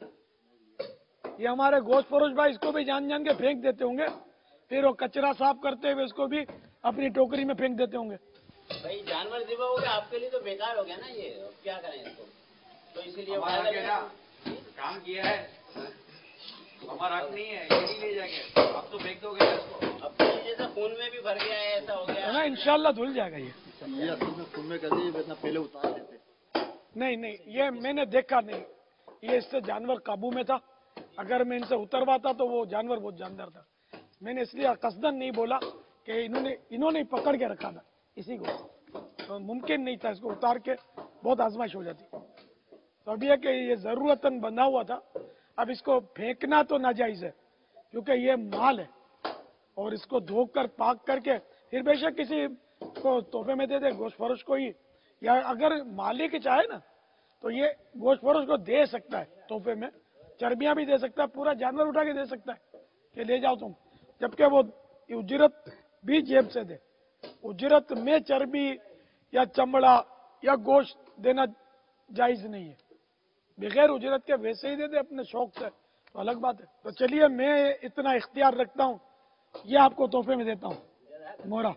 ये हमारे गोश्त फरोश भाई इसको भी जान जान के फेंक देते होंगे, फिर वो कचरा साफ करते हुए इसको भी अपनी टोकरी में फेंक देते होंगे। भाई जानवर ज़िबा हो गया, आपके लिए तो बेकार हो गया ना ये, अब क्या करें इसको, तो इसीलिए काम किया है, हमारा हक नहीं है, ये नहीं ले जाएंगे, आप तो फेंक दोगे इसको। अब तो ये जैसे खून में भी भर गया है, ऐसा हो गया है ना, इंशाल्लाह धुल जाएगा ये। असल में खून में कर दिए, इतना पहले उतार देते। नहीं, ये मैंने देखा नहीं, ये इससे जानवर काबू में था। अगर मैं इनसे उतरवाता तो वो जानवर बहुत जानदार था। मैंने इसलिए कसदन नहीं बोला कि इन्होंने पकड़ के रखा था इसी को, तो मुमकिन नहीं था इसको उतार के, बहुत आजमाइश हो जाती। तो अभी है कि ये जरूरतन बंधा हुआ था, अब इसको फेंकना तो नाजायज है क्योंकि ये माल है, और इसको धोकर पाक करके फिर बेशक किसी को तोहफे में दे दे, गोश्त फरोश को ही, या अगर मालिक चाहे ना तो ये गोश्त फरोश को दे सकता है तोहफे में, चर्बियां भी दे सकता है, पूरा जानवर उठा के दे सकता है कि ले जाओ तुम, जबकि वो उजरत भी जेब से दे। उजरत में चर्बी या चमड़ा या गोश्त देना जायज नहीं है, बगैर उजरत के वैसे ही दे दे अपने शौक से तो अलग बात है। तो चलिए मैं इतना इख्तियार रखता हूँ, ये आपको तोहफे में देता हूँ मोरा,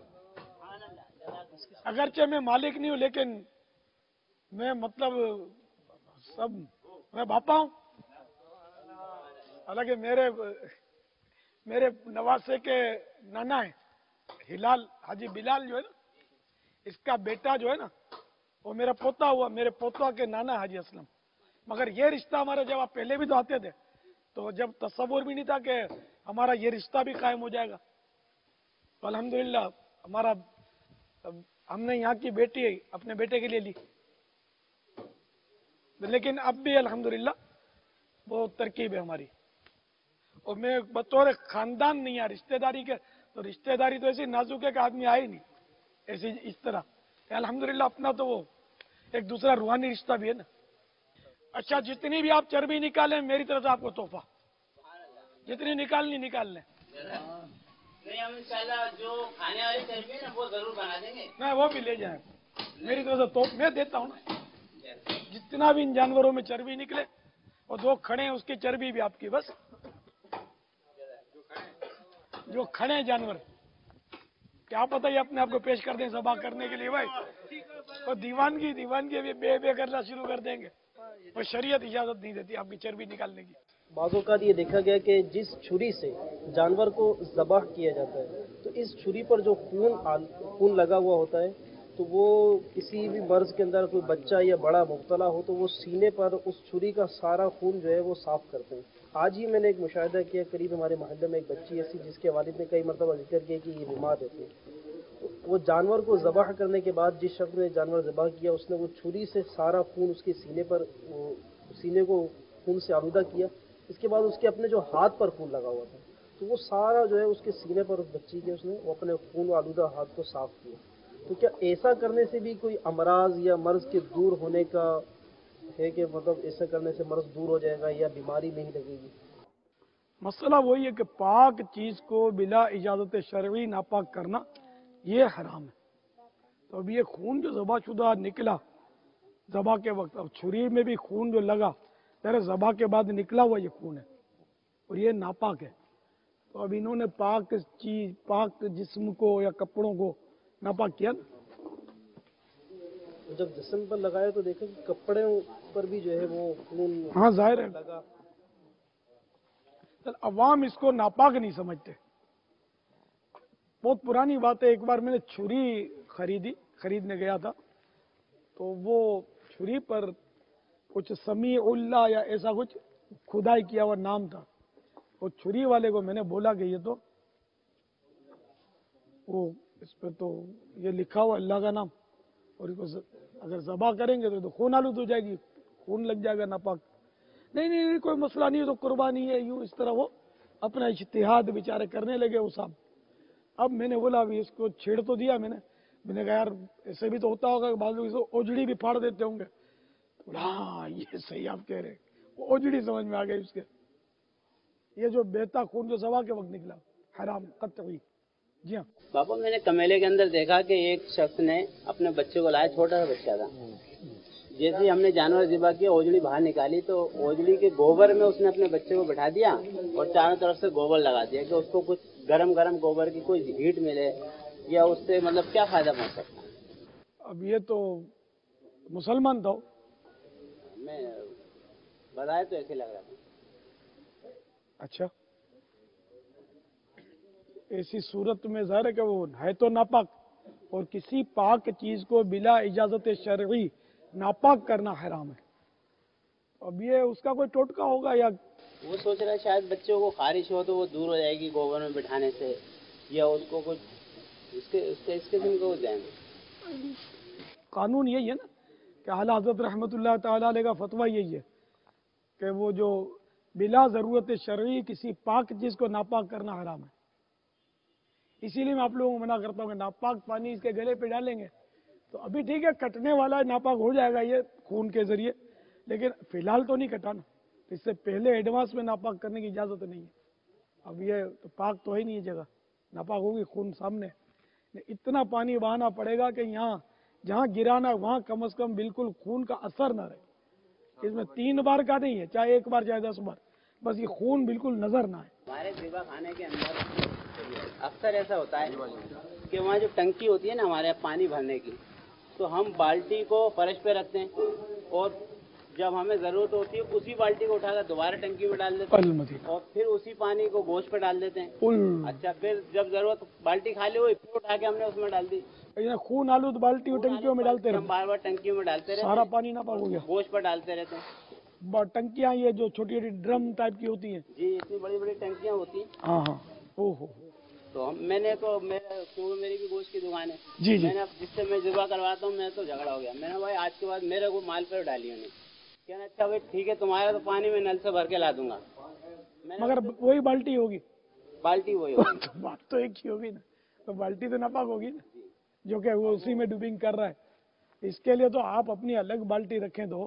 अगरचे मैं मालिक नहीं हूँ, लेकिन मैं मतलब सब मैं बापा हूँ। हालांकि मेरे नवासे के नाना है हिलाल हाजी बिलाल जो है ना, इसका बेटा जो है ना वो मेरा पोता हुआ, मेरे पोता के नाना हाजी असलम। मगर ये रिश्ता हमारा जब आप पहले भी तो आते थे, तो जब तस्वुर भी नहीं था कि हमारा ये रिश्ता भी कायम हो जाएगा। तो अल्हम्दुलिल्लाह हमारा, हमने यहाँ की बेटी अपने बेटे के लिए ली, लेकिन अब भी अल्हम्दुलिल्लाह बहुत तरकीब है हमारी। और मैं बतौर खानदान नहीं है, रिश्तेदारी के, तो रिश्तेदारी तो ऐसी नाजुक है कि आदमी आए नहीं ऐसी इस तरह। अल्हम्दुलिल्लाह अपना तो वो एक दूसरा रूहानी रिश्ता भी है ना। अच्छा, जितनी भी आप चर्बी निकालें मेरी तरफ से आपको तोहफा, जितनी निकालनी निकाल लें। नहीं, हम इंशाल्लाह जो खाने वाली चर्बी है ना वो जरूर बना देंगे, मैं वो भी ले जाए मेरी तरफ से, तो मैं देता हूँ ना, जितना भी इन जानवरों में चर्बी निकले, और 2 खड़े हैं उसकी चर्बी भी आपकी, बस जो खड़े हैं जानवर, क्या पता ये अपने आप को पेश कर दें सभा करने के लिए भाई, तो दीवानगी अभी बे करना शुरू कर देंगे, और शरीयत इजाजत नहीं देती आपकी चर्बी निकालने की। बाज़ औक़ात ये देखा गया कि जिस छुरी से जानवर को ज़बाह किया जाता है, तो इस छुरी पर जो खून लगा हुआ होता है, तो वो किसी भी मर्ज़ के अंदर कोई बच्चा या बड़ा मुब्तला हो तो वो सीने पर उस छुरी का सारा खून जो है वो साफ़ करते हैं। आज ही मैंने एक मुशाहिदा किया, करीब हमारे मोहल्ले में एक बच्ची ऐसी जिसके वालिद ने कई मरतबा जिक्र किया कि ये बीमार रहती है, تو وہ جانور کو ذبح کرنے کے بعد جس شخص نے جانور ذبح کیا اس نے وہ چھری سے سارا خون اس کے سینے پر سینے کو خون سے آلودہ کیا. اس کے بعد اس کے اپنے جو ہاتھ پر خون لگا ہوا تھا تو وہ سارا جو ہے اس کے سینے پر اس بچی کے اس نے وہ اپنے خون آلودہ ہاتھ کو صاف کیا. تو کیا ایسا کرنے سے بھی کوئی امراض یا مرض کے دور ہونے کا ہے کہ مطلب ایسا کرنے سے مرض دور ہو جائے گا یا بیماری نہیں لگے گی؟ مسئلہ وہی ہے کہ پاک چیز کو بلا اجازت شرعی ناپاک کرنا یہ حرام ہے. تو اب یہ خون جو ذبح شدہ نکلا ذبح کے وقت، اب چھری میں بھی خون جو لگا میرے ذبح کے بعد نکلا ہوا یہ خون ہے اور یہ ناپاک ہے. تو اب انہوں نے پاک چیز پاک جسم کو یا کپڑوں کو ناپاک کیا نا. جب جسم پر لگائے تو دیکھیں کہ کپڑے پر بھی جو ہے وہ خون ہاں ظاہر ہے. لگا. عوام اس کو ناپاک نہیں سمجھتے. بہت پرانی بات ہے، ایک بار میں نے چھری خریدنے گیا تھا تو وہ چھری پر کچھ سمیع اللہ یا ایسا کچھ کھدائی کیا ہوا نام تھا. وہ چھری والے کو میں نے بولا کہ یہ تو وہ اس پہ تو یہ لکھا ہوا اللہ کا نام اور اس کو اگر ذبح کریں گے تو خون آلود ہو جائے گی، خون لگ جائے گا ناپاک. نہیں کوئی مسئلہ نہیں ہے، تو قربانی ہے. یوں اس طرح وہ اپنا اجتہاد بیچارے کرنے لگے وہ صاحب. اب میں نے بولا ابھی اس کو چھیڑ تو دیا میں نے کہا یار ایسے بھی تو ہوتا ہوگا کہ بعض لوگ اوجڑی بھی پھاڑ دیتے ہوں گے. ہاں یہ صحیح آپ کہہ رہے، وہ اوجڑی سمجھ میں آ گئی اس کے. یہ جو بہتا خون جو ذبح کے وقت نکلا حرام قطعی. جی ہاں پاپا میں نے کمیلے کے اندر دیکھا کہ ایک شخص نے اپنے بچے کو لایا، چھوٹا سا بچہ تھا. جیسے ہی ہم نے جانور ذبح کیا اوجڑی باہر نکالی تو اوجڑی کے گوبر میں اس نے اپنے بچے کو بٹھا دیا اور چاروں طرف سے گوبر لگا دیا کہ اس کو کچھ گرم گوبر کی کوئی ہیٹ ملے یا اس سے مطلب کیا فائدہ پہنچ سکتا ہے. اب یہ تو مسلمان تھا، میں بتایا تو ایسے لگ رہا تھا. اچھا ایسی صورت میں ظاہر ہے کہ وہ ہے تو ناپاک، اور کسی پاک چیز کو بلا اجازت شرعی ناپاک کرنا حرام ہے. اب یہ اس کا کوئی ٹوٹکا ہوگا یا وہ سوچ رہا ہے شاید بچوں کو خارش ہو تو وہ دور ہو جائے گی گوبر میں بٹھانے سے، یا اس کو کچھ اس قسم کو ہو جائیں گے. قانون یہی ہے نا کہ اعلیٰ حضرت رحمۃ اللہ تعالی علیہ کا فتویٰ یہی ہے کہ وہ جو بلا ضرورت شرعی کسی پاک چیز کو ناپاک کرنا حرام ہے. اسی لیے میں آپ لوگوں کو منع کرتا ہوں کہ ناپاک پانی اس کے گلے پہ ڈالیں گے تو ابھی ٹھیک ہے کٹنے والا ناپاک ہو جائے گا یہ خون کے ذریعے، لیکن فی الحال تو نہیں کٹانا. اس سے پہلے ایڈوانس میں ناپاک کرنے کی اجازت نہیں ہے. اب یہ تو پاک تو ہے نہیں، یہ جگہ ناپاک ہوگی، خون سامنے. اتنا پانی بہانا پڑے گا کہ یہاں جہاں گرانا وہاں کم از کم بالکل خون کا اثر نہ رہے. اس میں 3 بار کا نہیں ہے، چاہے 1 بار چاہے 10 بار، بس یہ خون بالکل نظر نہ آئے. ہمارے ذبح خانے کے اندر اکثر ایسا ہوتا ہے کہ وہاں جو ٹنکی ہوتی ہے نا ہمارے پانی بھرنے کی، تو ہم بالٹی کو فرش پہ رکھتے ہیں اور جب ہمیں ضرورت ہوتی ہے اسی بالٹی کو اٹھا کر دوبارہ ٹنکی میں ڈال دیتے ہیں اور پھر اسی پانی کو گوشت پہ ڈال دیتے ہیں. اچھا پھر جب ضرورت بالٹی خالی ہوئی پھر اٹھا کے ہم نے اس میں ڈال دی. خون آلود بالٹی اور ٹنکیوں میں ڈالتے ہم بار بار ٹنکیوں میں ڈالتے رہتے سارا پانی ناپاک ہو گیا. گوشت پہ ڈالتے رہتے ہیں. ٹنکیاں یہ جو چھوٹی چھوٹی ڈرم ٹائپ کی ہوتی ہیں، جی اتنی بڑی بڑی ٹنکیاں ہوتی ہیں. ہاں او ہو. تو میں نے تو کیونکہ میری بھی گوشت کی دکان ہے، جی میں نے جس سے میں ذبح کرواتا ہوں میں تو جھگڑا ہو گیا. میں نے بھائی آج کے بعد میرے کو مال پہ ڈالی انہیں. کہنا اچھا بھائی ٹھیک ہے تمہارا تو پانی میں نل سے بھر کے لا دوں گا، مگر وہی بالٹی ہوگی. بالٹی وہی ہوگی. بات تو ایک ہی ہوگی نا، تو بالٹی تو ناپاک ہوگی نا جو کہ وہ اسی میں ڈوبنگ کر رہا ہے. اس کے لیے تو آپ اپنی الگ بالٹی رکھیں. تو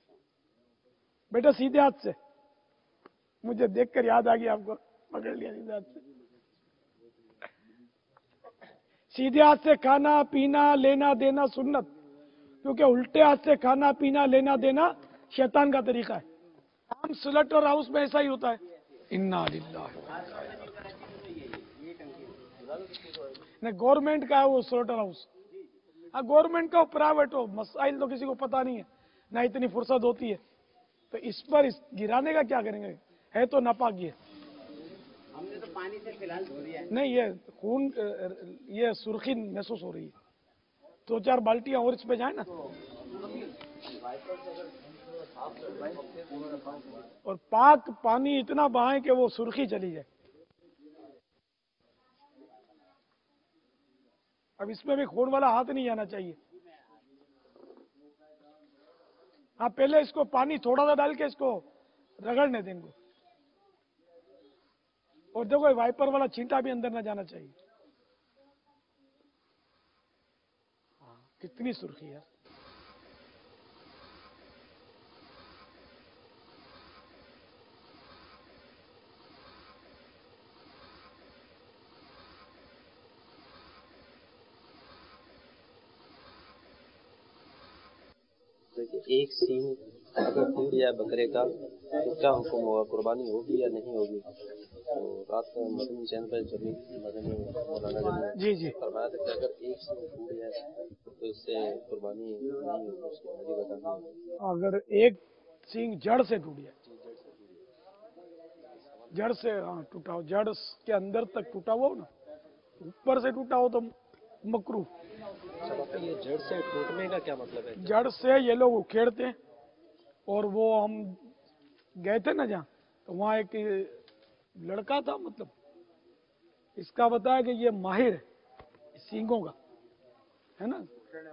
بیٹا سیدھے ہاتھ سے، مجھے دیکھ کر یاد آ گیا آپ کو، پکڑ لیا سیدھے ہاتھ سے. سیدھے ہاتھ سے کھانا پینا لینا دینا سنت، کیونکہ الٹے ہاتھ سے کھانا پینا لینا دینا شیطان کا طریقہ ہے. عام سلٹر ہاؤس میں ایسا ہی ہوتا ہے. انا للہ. گورنمنٹ کا ہے وہ سلٹر ہاؤس، گورنمنٹ کا پرائیویٹ ہو، مسائل تو کسی کو پتا نہیں ہے، نہ اتنی فرصت ہوتی ہے. تو اس پر گرانے کا کیا کریں گے، ہے تو ناپاک. یہ ہم نے تو پانی سے فی الحال دھو دیا ہے. نہیں یہ خون یہ سرخی محسوس ہو رہی ہے. 2-4 بالٹیاں اور اس پہ جائیں نا، اور پاک پانی اتنا بہائیں کہ وہ سرخی چلی جائے. अब इसमें भी खून वाला हाथ नहीं आना चाहिए। हाँ, पहले इसको पानी थोड़ा सा डाल के इसको रगड़ने दें इनको। और देखो वाइपर वाला छींटा भी अंदर ना जाना चाहिए। कितनी सुर्खी है। देखिए, एक सींग अगर टूट जाए बकरे का तो क्या हुक्म होगा, कुर्बानी होगी या नहीं होगी? तो रात को मदनी चैन पर जमी मौलाना जमी जी जी, फरमाया था कि अगर एक सींग टूट जाए तो इससे कुर्बानी नहीं होगी, उसकी हाजी बतानी। अगर एक सींग जड़ से टूट जाए, जड़ से, हाँ टूटा हो, जड़ के अंदर तक टूटा हुआ हो ना, ऊपर से टूटा हो तो मकरू। अच्छा, ये जड़ से टूटने का क्या मतलब है? जड़ से ये लोग उखेड़ते हैं, और वो हम गए थे ना जहाँ, तो वहाँ एक लड़का था, मतलब इसका बताया कि ये माहिर है सींगों का, है ना।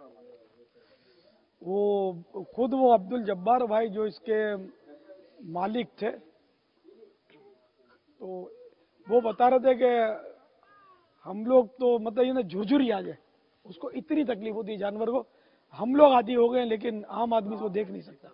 वो खुद वो अब्दुल जब्बार भाई जो इसके मालिक थे, तो वो बता रहे थे कि हम लोग तो मतलब ये ना झुरझुरी आ जाए, उसको इतनी तकलीफ होती है जानवर को। हम लोग आदी हो गए, लेकिन आम आदमी इसको देख नहीं सकता।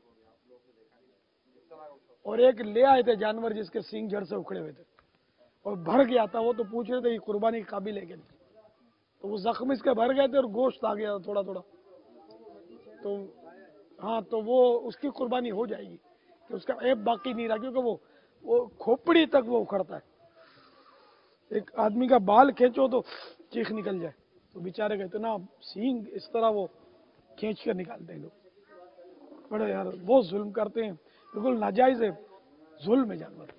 और एक ले आए थे जानवर जिसके सींग जड़ से उखड़े हुए थे, और भर गया था वो, तो पूछ रहे थे ये कुर्बानी के काबिल है कि नहीं। तो वो जख्म इसके भर गए थे और गोश्त आ गया थोड़ा थोड़ा। तो हाँ, तो वो उसकी कुर्बानी हो जाएगी कि उसका ऐब बाकी नहीं रहा, क्योंकि वो खोपड़ी तक वो उखड़ता है। एक आदमी का बाल खींचो तो चीख निकल जाए, तो बेचारे का इतना सींग इस तरह वो खींच कर निकालते हैं लोग। बड़े यार बहुत जुल्म करते हैं, बिल्कुल नाजायज है, जुल्म है जानवर।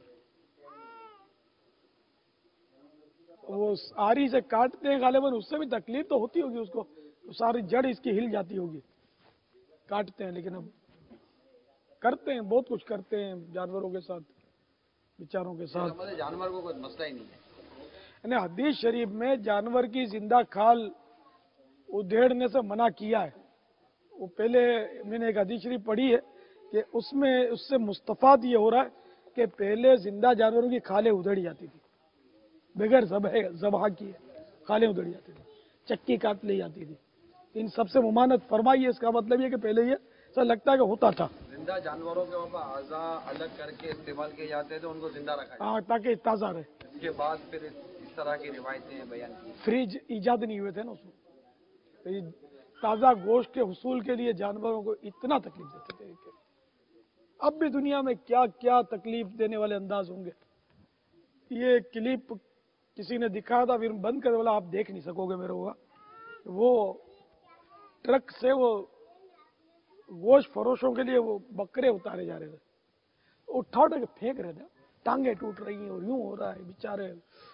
वो आरी से काटते हैं गालिबन, उससे भी तकलीफ तो होती होगी उसको, तो सारी जड़ इसकी हिल जाती होगी, काटते हैं। लेकिन अब करते हैं, बहुत कुछ करते हैं जानवरों के साथ, बेचारों के साथ। जानवर को कोई मसला ही नहीं है। हदीस शरीफ में जानवर की जिंदा खाल उधेड़ने से मना किया है। वो पहले मैंने एक हदीस शरीफ पढ़ी है कि उसमें उससे मुस्तफाद ये हो रहा है कि पहले जिंदा जानवरों की खालें उधेड़ी जाती थी, बगैर ज़बह किए खालें उधेड़ी जाती थी, चक्की काट ली जाती थी। इन सबसे मुमानत फरमाई है। इसका मतलब ये कि पहले ये सब लगता है कि होता था। जिंदा जानवरों के ऊपर आज़ा अलग करके इस्तेमाल किए जाते थे, उनको जिंदा रखा जाता। हाँ, ताकि ताज़ा रहे। इसके बाद फिर इस तरह की रिवायतें बयान की। फ्रिज ईजाद नहीं हुए थे ना उसमें, तो ये ताज़ा गोश्त के हुसूल के लिए जानवरों को इतना तकलीफ देते थे कि अब भी दुनिया में क्या क्या तकलीफ देने वाले अंदाज होंगे। ये क्लिप किसी ने दिखाया था, फिर बंद कर बोला आप देख नहीं सकोगे मेरे होगा। वो ट्रक से वो गोश्त फरोशों के लिए वो बकरे उतारे जा रहे थे, उठा उठा के फेंक रहे थे, टांगे टूट रही हैं और यूं हो रहा है बेचारे।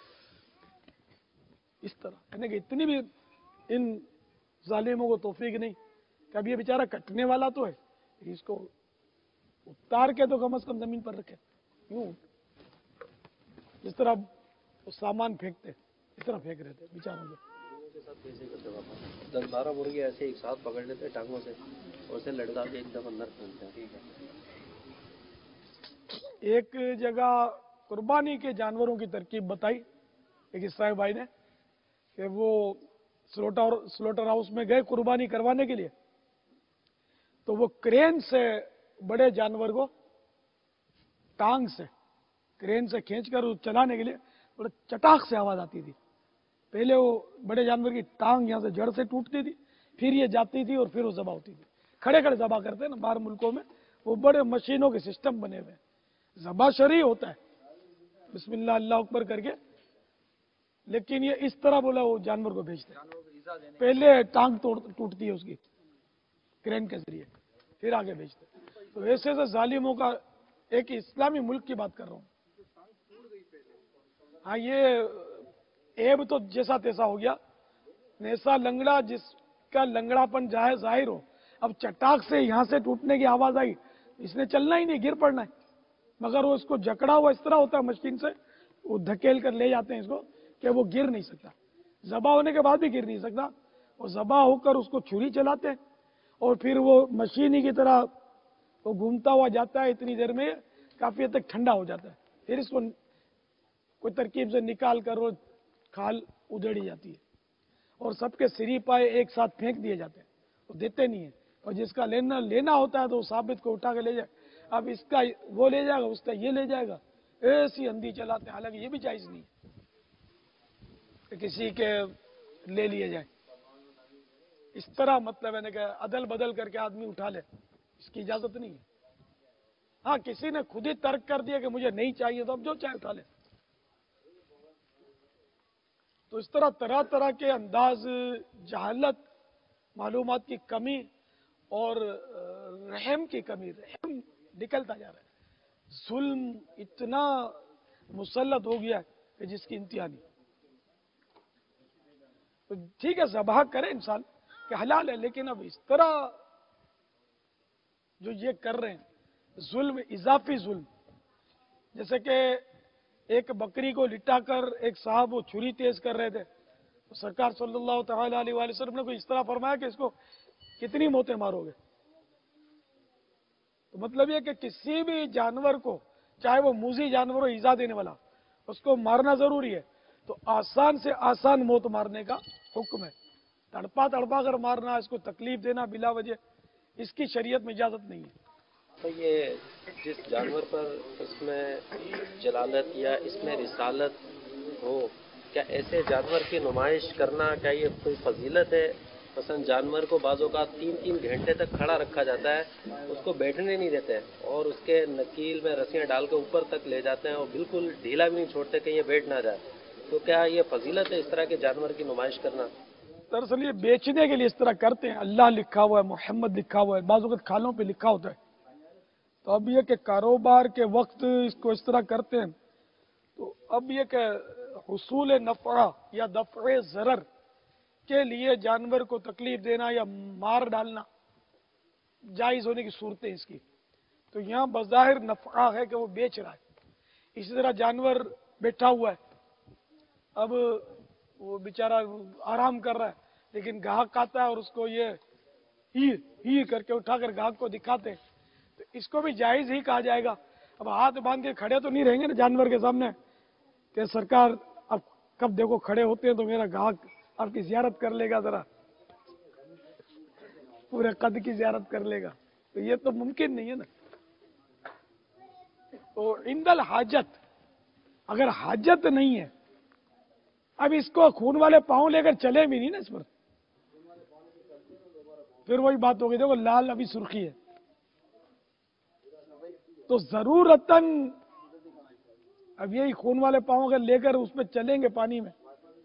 इस तरह यानी कि इतनी भी इन जालिमों को तौफीक नहीं। कभी ये बेचारा कटने वाला तो है, इसको उतार के तो कम से कम जमीन पर रखे, यूं जिस तरह वो सामान फेंकते इस तरह फेंक रहे थे बेचारों को। 10-12 मुर्गे ऐसे एक साथ पकड़ लेते टांगों से, और उसे लटका के एक दफा नर फेंकते हैं। एक जगह कुर्बानी के जानवरों की तरकीब बताई एक इसराइल भाई ने कि वो स्लोटर हाउस में गए कुर्बानी करवाने के लिए, तो वो क्रेन से बड़े जानवर को टांग से क्रेन से खींचकर चलाने के लिए बड़े चटाक से आवाज आती थी। पहले वो बड़े जानवर की टांग यहाँ से जड़ से टूटती थी, फिर ये जाती थी और फिर वो ज़बा होती थी। खड़े खड़े ज़बा करते हैं ना बाहर मुल्कों में, वो बड़े मशीनों के सिस्टम बने हुए हैं। ज़बा शरई होता है बिस्मिल्लाह अल्लाह अकबर करके, लेकिन ये इस तरह बोला वो जानवर को भेजते हैं। पहले टांग टूटती है उसकी क्रेन के जरिए, फिर आगे भेजते हैं। तो ऐसे ऐसे जालिमों का, एक इस्लामी मुल्क की बात कर रहा हूँ। हाँ, ये ऐब तो जैसा तैसा हो गया, ऐसा लंगड़ा जिसका लंगड़ापन जाहिर हो। अब चटाक से यहां से टूटने की आवाज आई, इसने चलना ही नहीं, गिर पड़ना है। मगर वो इसको जकड़ा हुआ इस तरह होता है मशीन से, वो धकेल कर ले जाते हैं इसको कि वो गिर नहीं सकता। ज़बा होने के बाद भी गिर नहीं सकता, वो ज़बा होकर उसको छुरी चलाते हैं और फिर वो मशीनी की तरह वो घूमता हुआ जाता है, इतनी देर में काफ़ी हद तक ठंडा हो जाता है, फिर इसको कोई तरकीब से निकाल कर वो खाल उधेड़ी जाती है और सबके सिरी पाए एक साथ फेंक दिए जाते हैं, वो देते नहीं है। और जिसका लेना होता है तो वो साबित को उठा के ले जाए, अब इसका वो ले जाएगा, उसका ये ले जाएगा, ऐसी अंधी चलाते हैं। हालांकि ये भी जायज़ नहीं है कि किसी के ले लिए जाए, इस तरह मतलब है ना कि अदल बदल करके आदमी उठा ले, इसकी इजाजत नहीं है। हाँ, किसी ने खुद ही तर्क कर दिया कि मुझे नहीं चाहिए, तो अब जो चाहे उठा ले। तो इस तरह तरह तरह के अंदाज, जहालत, मालूमात की कमी और रहम की कमी, रहम निकलता जा रहा है। जुल्म इतना मुसल्लत हो गया कि जिसकी इंतहा नहीं। तो ठीक है, ज़बाह करे इंसान कि हलाल है, लेकिन अब इस तरह जो ये कर रहे हैं जुल्म, इजाफी जुल्म, जैसे कि एक बकरी को लिटाकर एक साहब वो छुरी तेज कर रहे थे, तो सरकार सल्लल्लाहु तआला अलैहि वसल्लम ने कोई इस तरह फरमाया कि इसको कितनी मौतें मारोगे। तो मतलब ये कि किसी भी जानवर को, चाहे वो मूजी जानवर हो, ईजा देने वाला, उसको मारना जरूरी है, तो आसान से आसान मौत मारने का हुक्म है। तड़पा तड़पा कर मारना, इसको तकलीफ देना बिला वजह, इसकी शरीयत में इजाजत नहीं है। तो ये जिस जानवर पर इसमें जलालत या इसमें रिसालत हो, क्या ऐसे जानवर की नुमाइश करना, क्या ये कोई फजीलत है? मसलन जानवर को बाज़ों का 3-3 घंटे तक खड़ा रखा जाता है, उसको बैठने नहीं देते और उसके नकील में रस्सियाँ डाल के ऊपर तक ले जाते हैं और बिल्कुल ढीला भी नहीं छोड़ते कि ये बैठ ना जाए। तो क्या ये फजीलत है इस तरह के जानवर की नुमाइश करना? दरअसल ये बेचने के लिए इस तरह करते हैं। अल्लाह लिखा हुआ है, मोहम्मद लिखा हुआ है, बाज़ों के खालों पे लिखा होता है। तो अब ये कि कारोबार के वक्त इसको इस तरह करते हैं, तो अब ये कि हुसूल नफ़ा या दफ़े ज़रर के लिए जानवर को तकलीफ देना या मार डालना जायज़ होने की सूरतें इसकी। तो यहाँ बज़ाहिर नफ़ा है कि वो बेच रहा है। इसी तरह जानवर बैठा हुआ है, अब वो बेचारा आराम कर रहा है, लेकिन ग्राहक आता है और उसको ये ही करके उठाकर ग्राहक को दिखाते हैं, तो इसको भी जायज़ ही कहा जाएगा। अब हाथ बांध के खड़े तो नहीं रहेंगे ना जानवर के सामने कि सरकार अब कब देखो खड़े होते हैं तो मेरा ग्राहक आपकी ज़ियारत कर लेगा, जरा पूरे कद की ज़ियारत कर लेगा, तो ये तो मुमकिन नहीं है ना। तो इंदल हाजत, अगर हाजत नहीं है, अब इसको खून वाले पांव लेकर चले भी नहीं ना इस पर, फिर वही बात होगी, देखो लाल अभी सुर्खी है, तो जरूरतन अब यही खून वाले पांव अगर लेकर उस पर चलेंगे पानी में,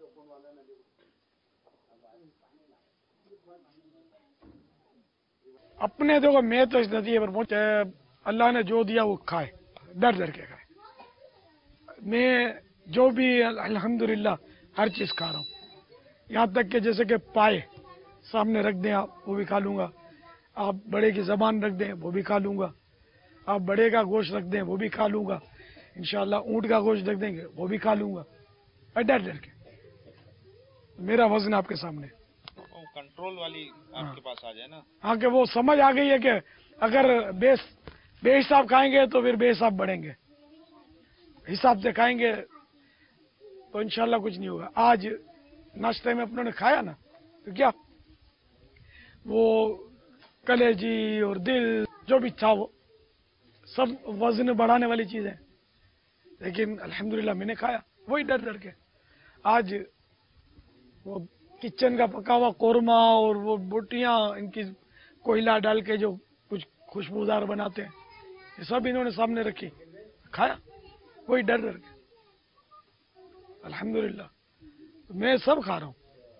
अपने देखो मैं तो इस नतीजे पर पहुंचे, अल्लाह ने जो दिया वो खाए, डर डर के खाए। मैं जो भी अल्हम्दुलिल्लाह हर चीज खा रहा हूँ, यहाँ तक कि जैसे कि पाए सामने रख दें आप, वो भी खा लूंगा। आप बड़े की जबान रख दें, वो भी खा लूंगा। आप बड़े का गोश्त रख दें, वो भी खा लूंगा। इंशाल्लाह ऊँट का गोश्त रख देंगे, वो भी खा लूंगा, डर डर के। मेरा वजन आपके सामने, कंट्रोल वाली आपके पास आ जाए ना। हाँ, कि वो समझ आ गई है कि अगर बेहिसाब खाएंगे तो फिर बेहिसाब बढ़ेंगे, हिसाब से खाएंगे तो इंशाल्लाह कुछ नहीं होगा। आज नाश्ते में अपनों ने खाया ना, तो क्या वो कलेजी और दिल जो भी था वो सब वजन बढ़ाने वाली चीजें, लेकिन अल्हम्दुलिल्लाह मैंने खाया वही डर डर के। आज वो किचन का पका हुआ कोरमा और वो बोटियां इनकी कोयला डाल के जो कुछ खुशबूदार बनाते हैं, ये सब इन्होंने सामने रखी, खाया वही डर डर के। अल्हम्दुलिल्लाह मैं सब खा रहा हूँ,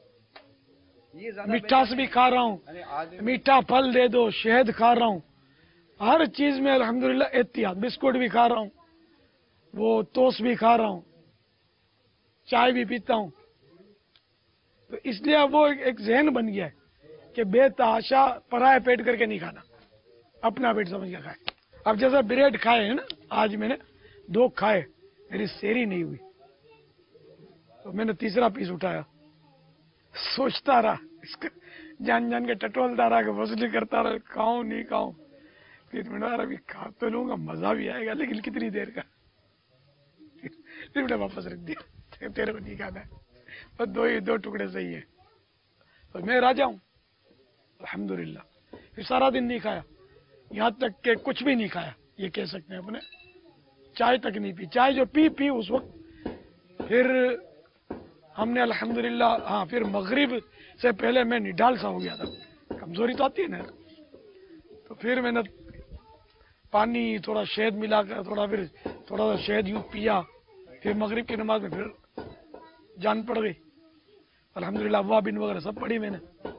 मिठास भी खा रहा हूँ, मीठा फल दे दो, शहद खा रहा हूँ, हर चीज में अल्हम्दुलिल्लाह एहतियात। बिस्कुट भी खा रहा हूँ, वो टोस्ट भी खा रहा हूँ, चाय भी पीता हूँ। तो इसलिए अब वो एक जहन बन गया है कि बेतहाशा पराया पेट करके नहीं खाना, अपना पेट समझ के खाए। अब जैसा ब्रेड खाए है ना, आज मैंने 2 खाए, मेरी सेरी नहीं हुई, तो मैंने तीसरा पीस उठाया, सोचता रहा اس کا جان جان کے ٹٹولتا رہا کہ وصول کرتا رہا، کھاؤں نہیں کھاؤں. پھر میں نے کہا ابھی کھا تو لوں گا، مزہ بھی آئے گا، لیکن کتنی دیر کا. پھر میں نے واپس رکھ دیا، تیرے کو نہیں کھانا ہے، بس دو ٹکڑے صحیح ہے. اور میں راجا ہوں الحمدللہ. پھر سارا دن نہیں کھایا، یہاں تک کہ کچھ بھی نہیں کھایا، یہ کہہ سکتے ہیں اپنے. چائے تک نہیں پی، چائے جو پی اس وقت. پھر ہم نے الحمدللہ ہاں پھر مغرب سے پہلے میں نڈال سا ہو گیا تھا، کمزوری تو آتی ہے نا. تو پھر میں نے پانی تھوڑا شہد ملا کر تھوڑا سا شہد یوں پیا. پھر مغرب کی نماز میں پھر جان پڑ گئی الحمدللہ. اوابین وغیرہ سب پڑھی میں نے.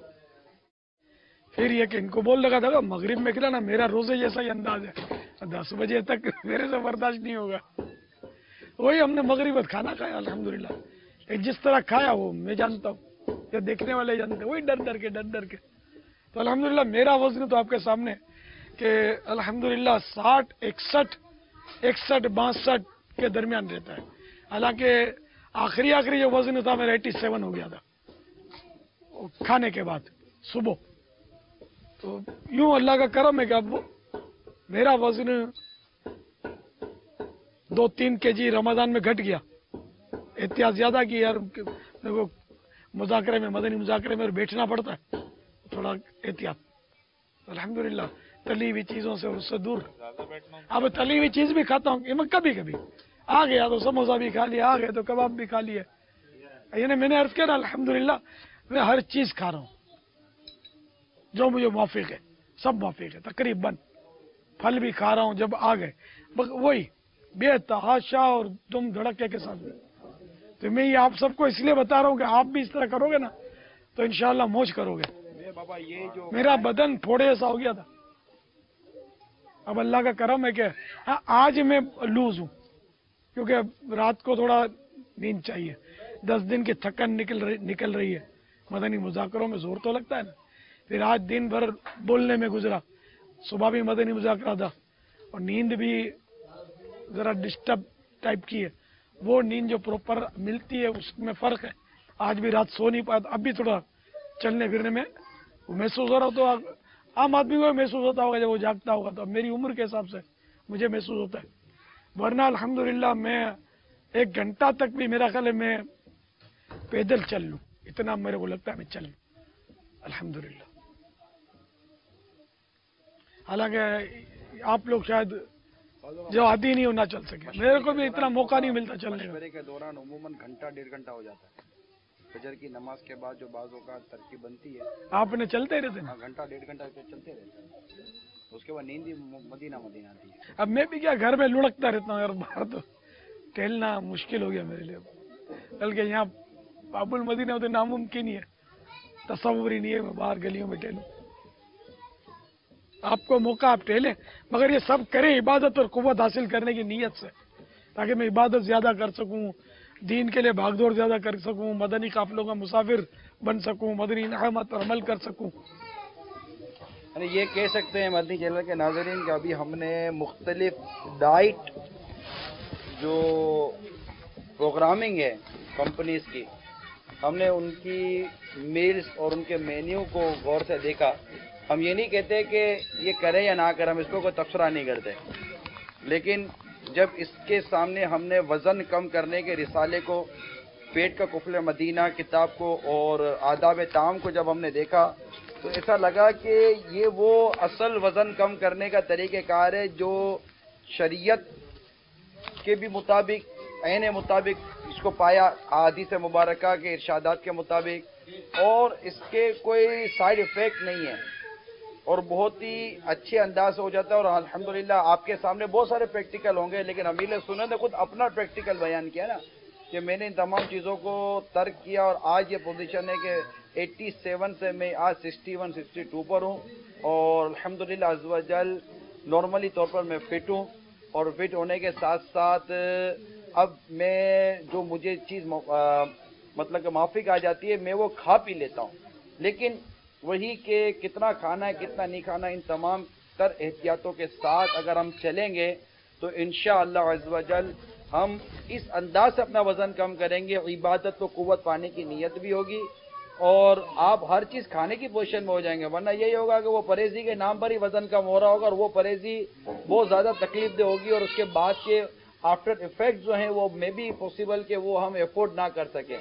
پھر یہ کہ ان کو بول لگا تھا مغرب میں کھلانا، میرا روزے جیسا ہی انداز ہے، 10 بجے تک میرے سے برداشت نہیں ہوگا. وہی ہم نے مغرب کھانا کھایا الحمدللہ. جس طرح کھایا وہ میں جانتا ہوں، یا دیکھنے والے جانتے ہیں، وہی ڈر ڈر کے. تو الحمدللہ میرا وزن تو آپ کے سامنے کہ الحمدللہ 60 61 62 کے درمیان رہتا ہے. حالانکہ آخری جو وزن تھا میرا 87 ہو گیا تھا کھانے کے بعد صبح. تو یوں اللہ کا کرم ہے کہ اب میرا وزن 2-3 kg رمضان میں گھٹ گیا. احتیاط زیادہ کی یار، دیکھو مذاکرے میں مدنی مذاکرے میں بیٹھنا پڑتا ہے، تھوڑا احتیاط. الحمدللہ تلی ہوئی چیزوں سے اور اس سے دور. اب تلی ہوئی چیز بھی کھاتا ہوں، کبھی آ گیا تو سموسا بھی کھا لیا، آ گئے تو کباب بھی کھا لیا. یعنی میں نے عرض کیا نا الحمدللہ میں ہر چیز کھا رہا ہوں جو مجھے موافق ہے، سب موافق ہے تقریباً. پھل بھی کھا رہا ہوں جب آ گئے، وہی بے تحاشا اور دم دھڑکے کے ساتھ. تو میں یہ آپ سب کو اس لیے بتا رہا ہوں کہ آپ بھی اس طرح کرو گے نا تو انشاءاللہ موج کرو گے. میرا بدن تھوڑے ایسا ہو گیا تھا، اب اللہ کا کرم ہے کہ آج میں لوز ہوں کیونکہ رات کو تھوڑا نیند چاہیے. 10 دن کی تھکن نکل رہی ہے، مدنی مذاکروں میں زور تو لگتا ہے نا. پھر آج دن بھر بولنے میں گزرا، صبح بھی مدنی مذاکرہ تھا، اور نیند بھی ذرا ڈسٹرب ٹائپ کی ہے. وہ نیند جو پراپر ملتی ہے اس میں فرق ہے. آج بھی رات سو نہیں پایا، اب بھی تھوڑا چلنے پھرنے میں محسوس ہو رہا. تو عام آدمی کو محسوس ہوتا ہوگا جب وہ جاگتا ہوگا، تو میری عمر کے حساب سے مجھے محسوس ہوتا ہے. ورنہ الحمدللہ میں 1 گھنٹہ تک بھی میرا خیال ہے میں پیدل چل لوں، اتنا میرے کو لگتا ہے میں چل لوں الحمدللہ. حالانکہ آپ لوگ شاید جو عادی نہیں ہونا چل سکے، میرے کو بھی اتنا موقع نہیں ملتا چلنے کا. مشورے کے دوران عموماً گھنٹہ 1.5 گھنٹہ ہو جاتا ہے. فجر کی نماز کے بعد جو بعض اوقات ترکیب بنتی ہے، آپ نے چلتے رہتے ہیں. گھنٹہ 1.5 گھنٹہ چلتے رہتے ہیں، اس کے بعد نیند ہی مدینہ آتی ہے. اب میں بھی کیا گھر میں لڑکتا رہتا ہوں یار، باہر تو ٹہلنا مشکل ہو گیا میرے لیے. بلکہ یہاں باب المدینہ تو ناممکن ہی ہے، تصور ہی نہیں ہے میں باہر گلیوں میں ٹہلوں. آپ کو موقع آپ ٹہلیں، مگر یہ سب کریں عبادت اور قوت حاصل کرنے کی نیت سے، تاکہ میں عبادت زیادہ کر سکوں، دین کے لیے بھاگ دوڑ زیادہ کر سکوں، مدنی قافلوں کا مسافر بن سکوں، مدنی انعامات پر عمل کر سکوں. یعنی یہ کہہ سکتے ہیں مدنی چینل کے ناظرین کہ ابھی ہم نے مختلف ڈائٹ جو پروگرامنگ ہے کمپنیز کی، ہم نے ان کی میلز اور ان کے مینیو کو غور سے دیکھا. ہم یہ نہیں کہتے کہ یہ کریں یا نہ کریں، ہم اس کو کوئی تبصرہ نہیں کرتے، لیکن جب اس کے سامنے ہم نے وزن کم کرنے کے رسالے کو، پیٹ کا قفل مدینہ کتاب کو اور آداب طعام کو جب ہم نے دیکھا تو ایسا لگا کہ یہ وہ اصل وزن کم کرنے کا طریقہ کار ہے جو شریعت کے بھی مطابق، عین مطابق اس کو پایا، احادیث مبارکہ کے ارشادات کے مطابق، اور اس کے کوئی سائیڈ ایفیکٹ نہیں ہے، اور بہت ہی اچھے انداز سے ہو جاتا ہے. اور الحمدللہ آپ کے سامنے بہت سارے پریکٹیکل ہوں گے، لیکن امیر سنت نے خود اپنا پریکٹیکل بیان کیا نا کہ میں نے ان تمام چیزوں کو ترک کیا، اور آج یہ پوزیشن ہے کہ 87 سے میں آج 61 62 پر ہوں، اور الحمدللہ عز و جل نارملی طور پر میں فٹ ہوں. اور فٹ ہونے کے ساتھ ساتھ اب میں جو مجھے چیز مطلب کہ موافق آ جاتی ہے میں وہ کھا پی لیتا ہوں، لیکن وہی کہ کتنا کھانا ہے کتنا نہیں کھانا، ان تمام تر احتیاطوں کے ساتھ اگر ہم چلیں گے تو انشاءاللہ عز و جل ہم اس انداز سے اپنا وزن کم کریں گے. عبادت کو قوت پانے کی نیت بھی ہوگی، اور آپ ہر چیز کھانے کی پوزیشن میں ہو جائیں گے، ورنہ یہی ہوگا کہ وہ پرہیزی کے نام پر ہی وزن کم ہو رہا ہوگا، اور وہ پرہیزی بہت زیادہ تکلیف دہ ہوگی، اور اس کے بعد کے آفٹر افیکٹ جو ہیں وہ میں بھی پاسبل کہ وہ ہم افورڈ نہ کر سکیں.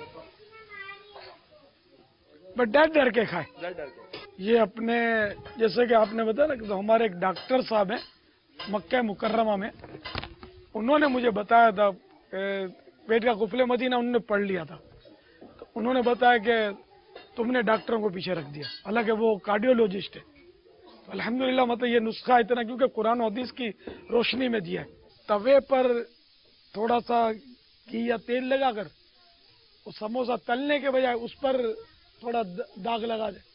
بٹ ڈر ڈر کے کھائیں. ڈر ڈر کے یہ اپنے جیسے کہ آپ نے بتایا نا کہ ہمارے ایک ڈاکٹر صاحب ہیں مکہ مکرمہ میں، انہوں نے مجھے بتایا تھا کہ پیٹ کا قفل مدینہ انہوں نے پڑھ لیا تھا، تو انہوں نے بتایا کہ تم نے ڈاکٹروں کو پیچھے رکھ دیا، حالانکہ وہ کارڈیولوجسٹ ہے. تو الحمدللہ مطلب یہ نسخہ اتنا کیونکہ قرآن و حدیث کی روشنی میں دیا ہے. توے پر تھوڑا سا گھی یا تیل لگا کر وہ سموسہ تلنے کے بجائے اس پر تھوڑا داغ لگا دے،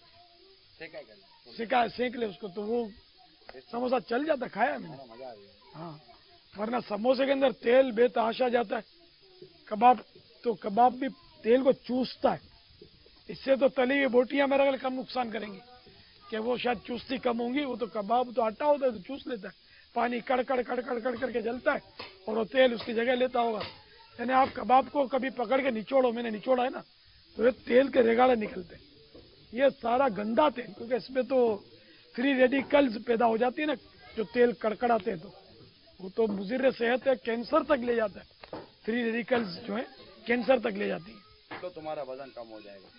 سینک لے اس کو، تو وہ سموسہ چل جاتا. کھایا ہے میں نے. ہاں، ورنہ سموسے کے اندر تیل بے تحاشا جاتا ہے. کباب بھی تیل کو چوستا ہے. اس سے تو تلی ہوئی بوٹیاں میرا خیال کم نقصان کریں گی، کہ وہ شاید چوستی کم ہوں گی. وہ تو کباب تو آٹا ہوتا ہے تو چوس لیتا ہے، پانی کڑ کڑ کڑ کڑ کڑ کر کے جلتا ہے اور وہ تیل اس کی جگہ لیتا ہوگا. یعنی آپ کباب کو کبھی پکڑ کے نچوڑو، میں نے نچوڑا ہے نا، تو یہ تیل کے ریگاڑے نکلتے ہیں. یہ سارا گندا تیل، کیونکہ اس میں تو فری ریڈیکلز پیدا ہو جاتی ہے نا، جو تیل کڑکڑاتے ہیں تو وہ تو مضر صحت ہے، کینسر تک لے جاتا ہے. فری ریڈیکلز جو ہیں کینسر تک لے جاتی ہیں. تو تمہارا وزن کم ہو جائے گا.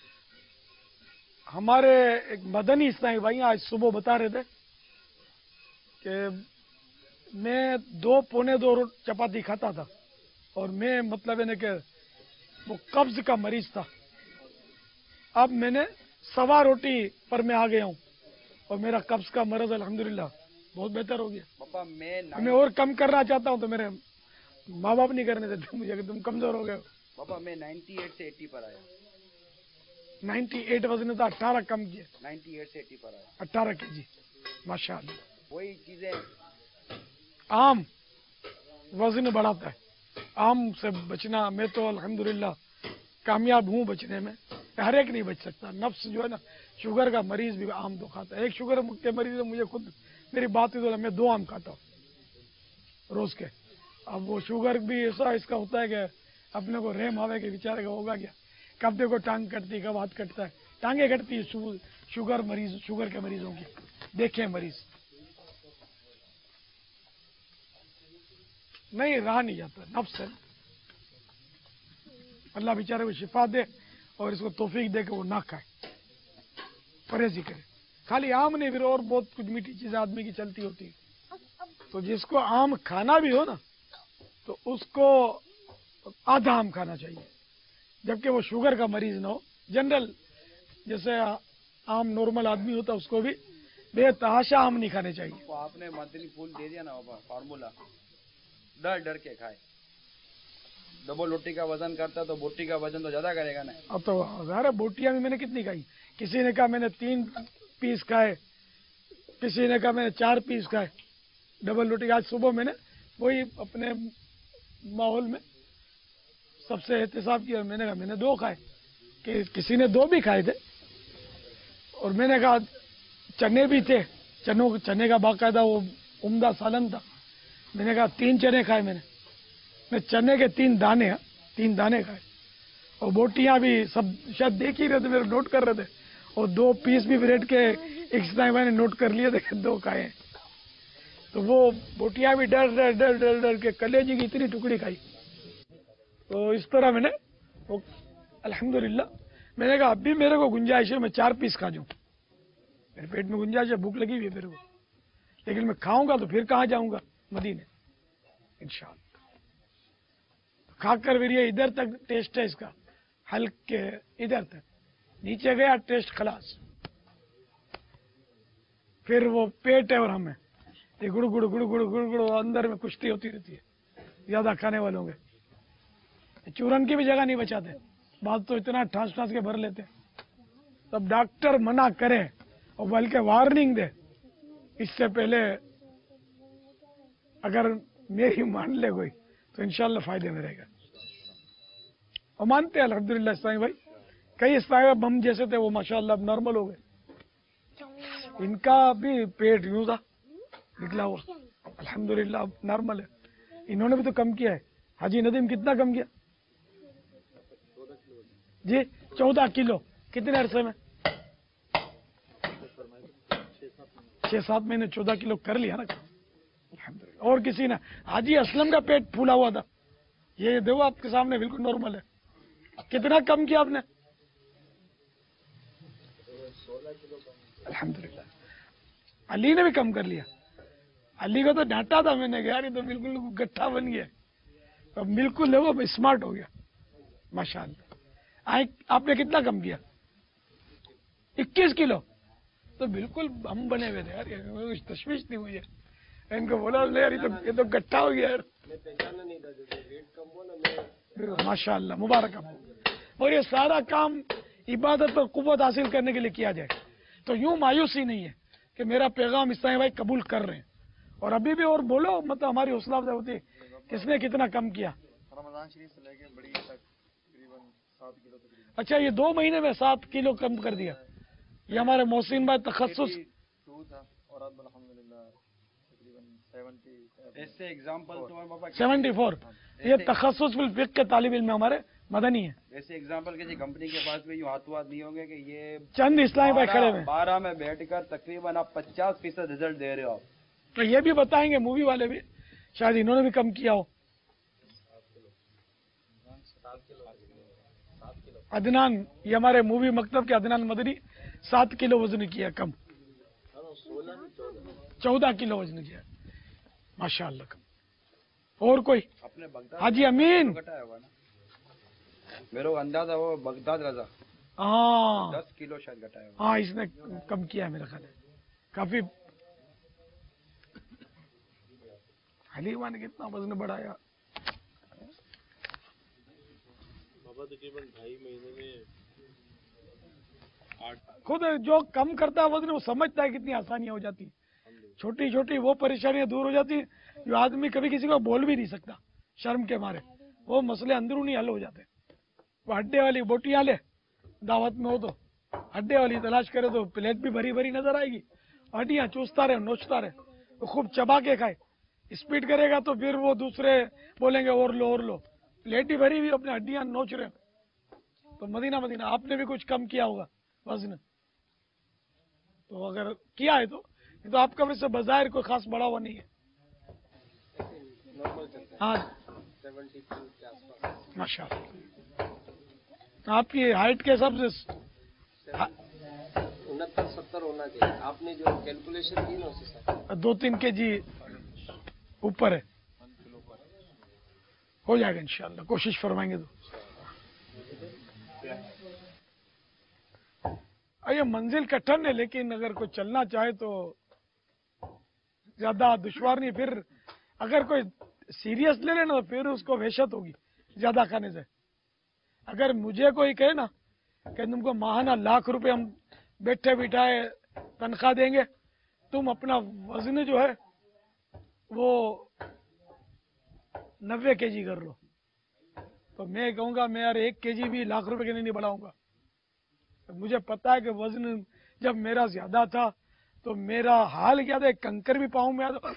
ہمارے ایک مدنی اسلامی بھائی آج صبح بتا رہے تھے کہ میں 2 پونے 2 چپاتی کھاتا تھا، اور میں مطلب ہے کہ وہ قبض کا مریض تھا. اب میں نے 1.25 روٹی پر میں آ گیا ہوں، اور میرا قبض کا مرض الحمدللہ بہت بہتر ہو گیا. پاپا میں اور کم کرنا چاہتا ہوں تو میرے ماں باپ نہیں کرنے دیتے مجھے کہ تم کمزور ہو گئے ہو. پاپا میں 98 سے 80 پر آیا. 98 وزن تھا، 18 کم کیا. 98 سے 80 پر آیا. 18 کے جی، ماشاء اللہ. وہی چیزیں عام وزن بڑھاتا ہے. عام سے بچنا، میں تو الحمدللہ کامیاب ہوں بچنے میں. ہر ایک نہیں بچ سکتا. نفس جو ہے نا، شوگر کا مریض بھی آم تو کھاتا ہے. ایک شوگر کے مریض ہے، مجھے خود میری بات ہی تو میں 2 آم کھاتا ہوں روز کے. اب وہ شوگر بھی ایسا اس کا ہوتا ہے کہ اپنے کو رحم آوے کہ بیچارے کا ہوگا کیا، کب دیکھو ٹانگ کٹتی، کب ہاتھ کٹتا ہے. ٹانگیں کٹتی شوگر کے مریضوں کی. دیکھیں مریض نہیں رہا نہیں جاتا. نفس ہے. اللہ بیچارے کو شفا دے اور اس کو توفیق دے کہ وہ نہ کھائے، پرہیزی کرے. خالی آم نہیں، پھر اور بہت کچھ میٹھی چیزیں آدمی کی چلتی ہوتی. تو جس کو آم کھانا بھی ہو نا، تو اس کو آدھا آم کھانا چاہیے، جبکہ وہ شوگر کا مریض نہ ہو. جنرل جیسے عام نارمل آدمی ہوتا اس کو بھی بے تحاشا آم نہیں کھانے چاہیے. تو آپ نے مدنی پھول دے دیا نا بابا، فارمولا ڈر ڈر کے کھائے. ڈبل روٹی کا وزن کرتا ہے تو بوٹی کا وزن تو زیادہ کرے گا نا. اب تو ظاہر ہے بوٹیاں بھی میں نے کتنی کھائی. کسی نے کہا میں نے 3 پیس کھائے، کسی نے کہا میں نے 4 پیس کھائے ڈبل روٹی. آج صبح میں نے وہی اپنے ماحول میں سب سے احتساب کیا، میں نے کہا میں نے 2 کھائے، کہ کسی نے 2 بھی کھائے تھے. اور میں نے کہا چنے بھی تھے، چنے کا باقاعدہ وہ عمدہ سالن تھا. میں نے کہا 3 چنے کھائے میں نے چنے کے 3 دانے 3 دانے کھائے. اور بوٹیاں بھی سب شاید دیکھ ہی رہے تھے، میرے نوٹ کر رہے تھے. اور 2 پیس بھی بریڈ کے ایک میں نے نوٹ کر لیے تھے کہ 2 کھائے ہیں. تو وہ بوٹیاں بھی ڈر ڈر ڈر ڈر ڈر کے کلیجی کی اتنی ٹکڑی کھائی. تو اس طرح میں نے الحمدللہ میں نے کہا اب بھی میرے کو گنجائش ہے میں 4 پیس کھا جاؤں. میرے پیٹ میں گنجائش ہے، بھوک لگی ہوئی ہے میرے کو، لیکن میں کھاؤں گا تو پھر کہاں جاؤں گا؟ مدینے انشاءاللہ. کھا کر پھر یہ ادھر تک ٹیسٹ ہے اس کا، حلق کے ادھر تک، نیچے گیا ٹیسٹ خلاص. پھر وہ پیٹ ہے اور ہمیں یہ گڑ گڑ گڑ گڑ گڑ گڑ اندر میں کشتی ہوتی رہتی ہے زیادہ کھانے والوں کے. چورن کی بھی جگہ نہیں بچاتے، بات تو اتنا ٹھانس ٹھانس کے بھر لیتے. تب ڈاکٹر منع کرے اور بلکہ وارننگ دے اس سے پہلے اگر میری مان لے کوئی تو انشاءاللہ فائدے میں رہے گا. اور مانتے ہیں الحمدللہ اسلامی بھائی. کئی اسلامی ہم جیسے تھے وہ ماشاءاللہ اب نارمل ہو گئے. ان کا بھی پیٹ یوں تھا نکلا ہوا، الحمدللہ اب نارمل ہے. انہوں نے بھی تو کم کیا ہے. حاجی ندیم کتنا کم کیا جی؟ 14 کلو. कितने अरसे में? 6-7 महीने 14 किलो कर लिया ना। अल्हम्दुलिल्लाह। और किसी ने? हाजी असलम का पेट फूला हुआ था, ये देखो आपके सामने बिल्कुल नॉर्मल है। कितना कम किया आपने? 16 किलो कम। अल्हम्दुलिल्लाह। अली ने भी कम कर लिया। अली को तो डांटा था मैंने कि यार ये तो बिल्कुल गट्ठा बन गया, तो बिल्कुल देखो स्मार्ट हो गया माशाअल्लाह। आपने कितना कम किया? 21 किलो। तो बिल्कुल हम बने हुए थे यार, कुछ तशवीश नहीं मुझे। इनको बोला यार ये तो गट्ठा हो गया यार। मैं पहचाना नहीं था, जैसे वेट कम हुआ ना मैं। माशाअल्लाह, मुबारक आपको। और ये सारा काम इबादत और कुव्वत हासिल करने के लिए किया जाए, तो यूं मायूसी नहीं है कि मेरा पैगाम इस्लामी भाई कबूल कर रहे हैं। और अभी भी और बोलो, मतलब हमारी हौसला अफजाई होती है किसने कितना कम किया। रमजान शरीफ से लेके बड़ी तक तकरीबन 7 किलो तकरीबन। अच्छा, ये 2 महीने में 7 किलो कम कर दिया। ये हमारे मोहसिन भाई तखस्सुस 82 था और अब अल्हम्दुलिल्लाह तकरीबन 70। ऐसे एग्जांपल तुम्हारे पापा 74। ये तखस्सुस फिल फिक्र के तालिब इल्म हमारे मदनी है। ऐसे एग्जांपल किसी कंपनी के पास भी यूं हाथों हाथ नहीं होंगे कि ये चंद इस्लामी भाई खड़े हुए। 12 में बैठकर तकरीबन आप 50% रिजल्ट दे रहे हो आप। तो ये भी बताएंगे मूवी वाले भी, शायद इन्होंने भी कम किया हो। अदनान, ये हमारे मूवी मकतब के अदनान मदनी 7 किलो वजन किया कम। 14 किलो वजन किया माशाअल्लाह कम। और कोई? अपने बगदाद हाजी अमीन घटाया होगा ना, मेरे को अंदाजा वो बगदाद रजा। हाँ 10 किलो शायद घटाया होगा। हाँ, इसने कम किया है मेरा ख्याल है काफी। हलीमा ने कितना वजन बढ़ाया? बाबा तकरीबन 2.5 महीने में 8। खुद जो कम करता है वजन, वो समझता है कितनी आसानियां हो जाती है। छोटी छोटी वो परेशानियां दूर हो जाती है जो आदमी कभी किसी को बोल भी नहीं सकता शर्म के मारे। वो मसले अंदरूनी हल हो जाते हैं। वो हड्डे वाली बोटियां ले, दावत में हो तो हड्डे वाली तलाश करे तो प्लेट भी भरी भरी नजर आएगी। हड्डियां चूसता रहे, नोचता रहे, वो खूब चबा के खाए। स्पीड करेगा तो फिर वो दूसरे बोलेंगे और लो और लो। प्लेट ही भरी हुई, अपने हड्डियां नोच रहे। तो मदीना मदीना आपने भी कुछ कम किया होगा वजन, तो अगर किया है तो ये तो आपका वैसे बाजार कोई खास बढ़ा हुआ नहीं है। नॉर्मल चलता है। हाँ 72 के आसपास। माशाअल्लाह। आपकी हाइट के हिसाब से 69-70 होना चाहिए। आपने जो कैलकुलेशन की ना उस हिसाब 2-3 kg ऊपर है, हो जाएगा इंशाअल्लाह, कोशिश फरमाएंगे तो। ये मंजिल कठिन है, लेकिन अगर कोई चलना चाहे तो ज्यादा दुश्वार नहीं। फिर अगर कोई सीरियस ले लेना तो फिर उसको वहशत होगी ज्यादा खाने से। अगर मुझे कोई कहे ना कि तुमको माहाना लाख रुपए हम बैठे बिठाए तनख्वाह देंगे, तुम अपना वजन जो है वो 90 kg कर लो, तो मैं कहूंगा मैं यार 1 kg भी लाख रुपए के नहीं बढ़ाऊंगा। तो मुझे पता है कि वजन जब मेरा ज्यादा था तो मेरा हाल क्या था, एक कंकर भी पाऊं में तो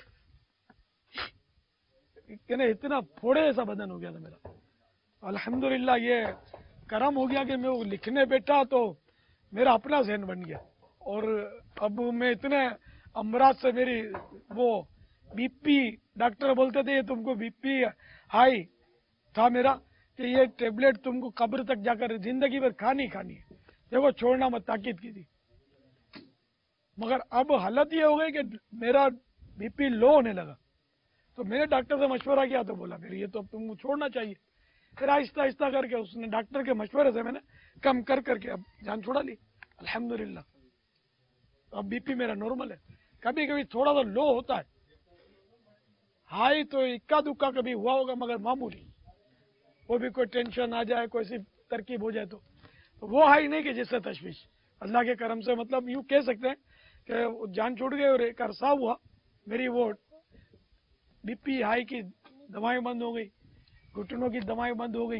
इतना फोड़े जैसा बदन हो गया था मेरा। अल्हम्दुलिल्लाह ये करम हो गया कि मैं वो लिखने बैठा तो मेरा अपना जहन बन गया। और अब मैं इतने अमराज से मेरी वो बीपी, डॉक्टर बोलते थे ये तुमको बीपी हाई था मेरा, कि ये टेबलेट तुमको कब्र तक जाकर जिंदगी भर खानी है, देखो छोड़ना मत, ताकीद की थी। मगर अब हालत ये हो गई कि मेरा बीपी लो होने लगा, तो मैंने डॉक्टर से मशवरा किया तो बोला फिर ये तो अब तुमको छोड़ना चाहिए। फिर आहिस्ता आहिस्ता करके उसने डॉक्टर के मशवरे से मैंने कम कर करके अब जान छोड़ा ली अल्हम्दुलिल्लाह। अब बीपी मेरा नॉर्मल है। कभी कभी थोड़ा सा लो होता है, हाई तो इक्का दुक्का कभी हुआ होगा मगर मामूली, वो भी कोई टेंशन आ जाए, कोई सी तरकीब हो जाए तो वो हाई नहीं कि जिससे तशवीश। अल्लाह के करम से मतलब यूं कह सकते हैं कि जान छूट गई और एक अरसा हुआ मेरी वो बीपी हाई की दवाएं बंद हो गई, घुटनों की दवाएं बंद हो गई,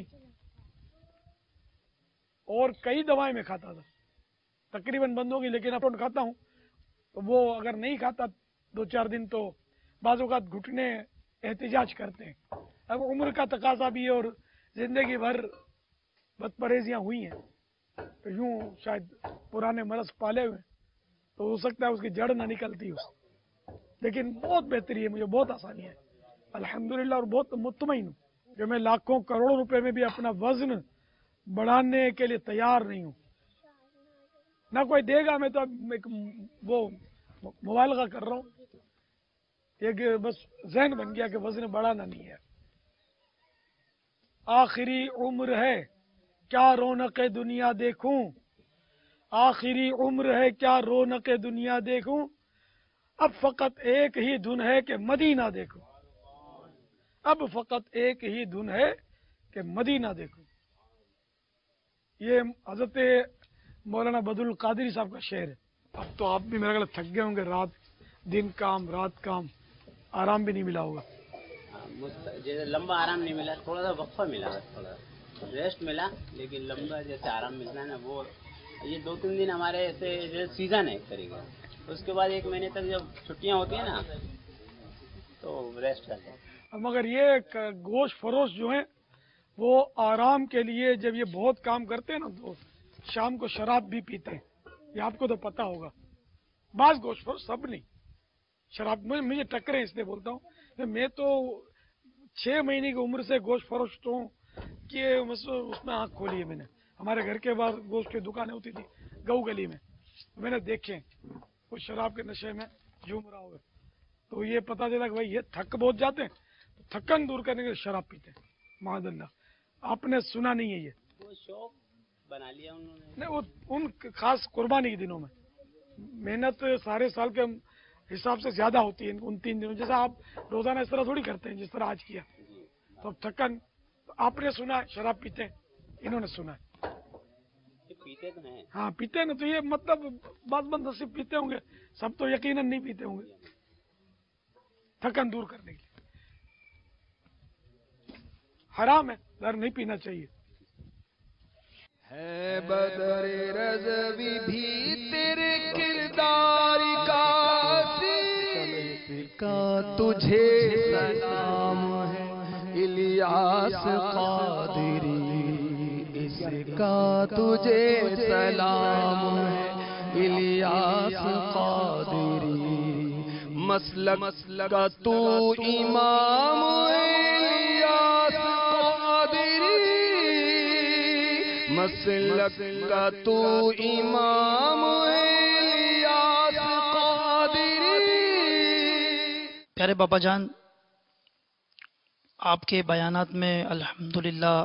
और कई दवाएं मैं खाता था, तकरीबन बंद हो गई। लेकिन अब खाता हूं तो वो अगर नहीं खाता 2-4 दिन तो बाज़ औक़ात घुटने एहतिजाज करते हैं। अब उम्र का तकाजा भी है और जिंदगी भर बदपरहेजियां हुई हैं, تو یوں شاید پرانے مرض پالے ہوئے تو ہو سکتا ہے اس کی جڑ نہ نکلتی ہو، لیکن بہت بہتری ہے، مجھے بہت آسانی ہے الحمدللہ، اور بہت مطمئن ہوں کہ میں لاکھوں کروڑوں روپے میں بھی اپنا وزن بڑھانے کے لیے تیار نہیں ہوں، نہ کوئی دے گا، میں تو اب ایک وہ مبالغہ کر رہا ہوں، کہ بس ذہن بن گیا کہ وزن بڑھانا نہیں ہے۔ آخری عمر ہے کیا رونق دنیا دیکھوں، آخری عمر ہے کیا رونق دنیا دیکھوں، اب فقط ایک ہی دھن ہے کہ مدینہ دیکھوں، اب فقط ایک ہی دھن ہے کہ مدینہ دیکھوں۔ یہ حضرت مولانا بدر القادری صاحب کا شعر ہے۔ اب تو آپ بھی میرے خیال تھک گئے ہوں گے، رات دن کام رات کام، آرام بھی نہیں ملا ہوگا۔ جیسے لمبا آرام نہیں ملا، تھوڑا سا وقفہ ملا، تھوڑا ریسٹ ملا، لیکن لمبا جیسے آرام ملتا ہے نا وہ یہ 2-3 دن ہمارے ایسے جیسے سیزن ہے ایک طریقے کا، اس کے بعد 1 مہینے تک جب چھٹیاں ہوتی ہیں نا تو ریسٹ کرتے ہیں۔ مگر یہ گوشت فروش جو ہیں وہ آرام کے لیے جب یہ بہت کام کرتے ہیں نا تو شام کو شراب بھی پیتے ہیں، یہ آپ کو تو پتہ ہوگا، بعض گوشت فروش، سب نہیں، شراب مجھے ٹکرے اس لیے بولتا ہوں، میں تو 6 مہینے کی عمر سے گوشت فروشت ہوں کہ اس میں آنکھ کھولی ہے میں نے۔ ہمارے گھر کے باہر گوشت کی دکانیں ہوتی تھی گو گلی میں نے دیکھے وہ شراب کے نشے میں جھوم رہا ہوگا، تو یہ پتا چلا کہ بھائی یہ تھک بہت جاتے ہیں، تو تھکن دور کرنے کے لیے شراب پیتے ہیں، معاذ اللہ۔ آپ نے سنا نہیں ہے یہ، وہ شوق بنا لیا انہوں نے، نہیں وہ ان خاص قربانی کے دنوں میں محنت سارے سال کے حساب سے زیادہ ہوتی ہے ان 3 دنوں، جیسا آپ روزانہ اس طرح تھوڑی کرتے ہیں جس طرح آج کیا، تو اب تھکن، آپ نے سنا ہے شراب پیتے ہیں، انہوں نے سنا ہے، پیتے تو ہیں، ہاں پیتے ہیں نا، تو یہ مطلب بعض بند نصیب پیتے ہوں گے، سب تو یقیناً نہیں پیتے ہوں گے، تھکن دور کرنے کے لیے حرام ہے، در نہیں پینا چاہیے۔ ہے بدر رضوی بھی تیرے کردار کا اس کا تجھے سلام ہے، الیاس قادری اس کا تجھے سلام ہے، الیاس قادری مسلک کا تو امام الیاس قادری، مسلک کا تو امام الیاس قادری۔ پیارے بابا جان، آپ کے بیانات میں الحمدللہ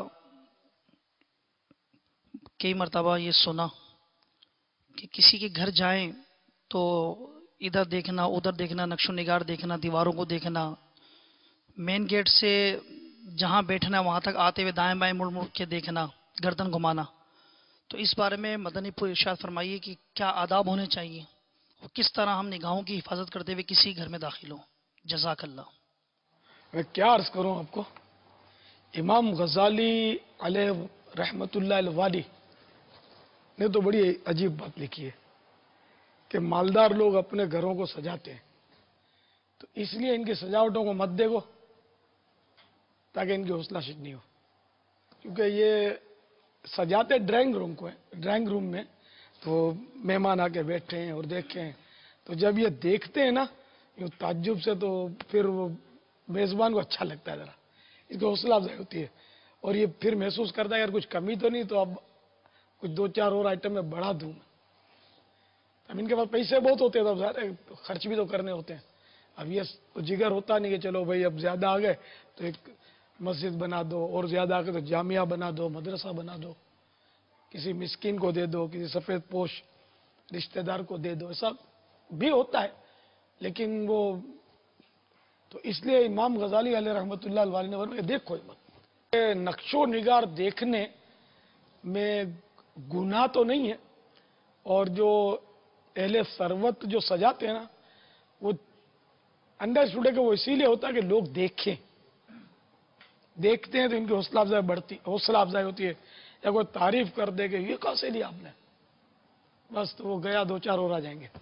کئی مرتبہ یہ سنا کہ کسی کے گھر جائیں تو ادھر دیکھنا ادھر دیکھنا، نقش و نگار دیکھنا، دیواروں کو دیکھنا، مین گیٹ سے جہاں بیٹھنا وہاں تک آتے ہوئے دائیں بائیں مڑ مڑ کے دیکھنا، گردن گھمانا، تو اس بارے میں مدنی پور ارشاد فرمائیے کہ کیا آداب ہونے چاہیے اور کس طرح ہم نگاہوں کی حفاظت کرتے ہوئے کسی گھر میں داخل ہوں؟ جزاک اللہ۔ میں کیا عرض کروں آپ کو، امام غزالی علیہ رحمت اللہ الوالی نے تو بڑی عجیب بات لکھی ہے کہ مالدار لوگ اپنے گھروں کو سجاتے ہیں، تو اس لیے ان کی سجاوٹوں کو مت دیکھو تاکہ ان کی حوصلہ شکنی ہو، کیونکہ یہ سجاتے ڈرائنگ روم کو ہے، ڈرائنگ روم میں تو مہمان آ کے بیٹھے ہیں اور دیکھے ہیں، تو جب یہ دیکھتے ہیں نا یوں تعجب سے، تو پھر وہ میزبان کو اچھا لگتا ہے، ذرا اس کی حوصلہ افزائی ہوتی ہے، اور یہ پھر محسوس کرتا ہے اگر کچھ کمی تو نہیں، تو اب کچھ 2-4 اور آئٹم میں بڑھا دوں۔ اب ان کے پاس پیسے بہت ہوتے ہیں، تو ظاہر ہے خرچ بھی تو کرنے ہوتے ہیں، اب یہ تو جگر ہوتا نہیں کہ چلو بھائی اب زیادہ آ گئے تو ایک مسجد بنا دو، اور زیادہ آ گئے تو جامعہ بنا دو، مدرسہ بنا دو، کسی مسکین کو دے دو، کسی سفید پوش رشتہ دار کو دے دو، ایسا بھی ہوتا ہے، لیکن وہ تو اس لیے امام غزالی علیہ رحمۃ اللہ الوالی نے فرمایا دیکھو مت، نقش و نگار دیکھنے میں گناہ تو نہیں ہے، اور جو اہل ثروت جو سجاتے ہیں نا وہ انڈرسٹوڈ ہے کہ وہ اسی لیے ہوتا ہے کہ لوگ دیکھیں، دیکھتے ہیں تو ان کی حوصلہ افزائی ہوتی ہے، یا کوئی تعریف کر دے کہ یہ کہاں سے لیا آپ نے، بس تو وہ گیا 2-4 اور آ جائیں گے۔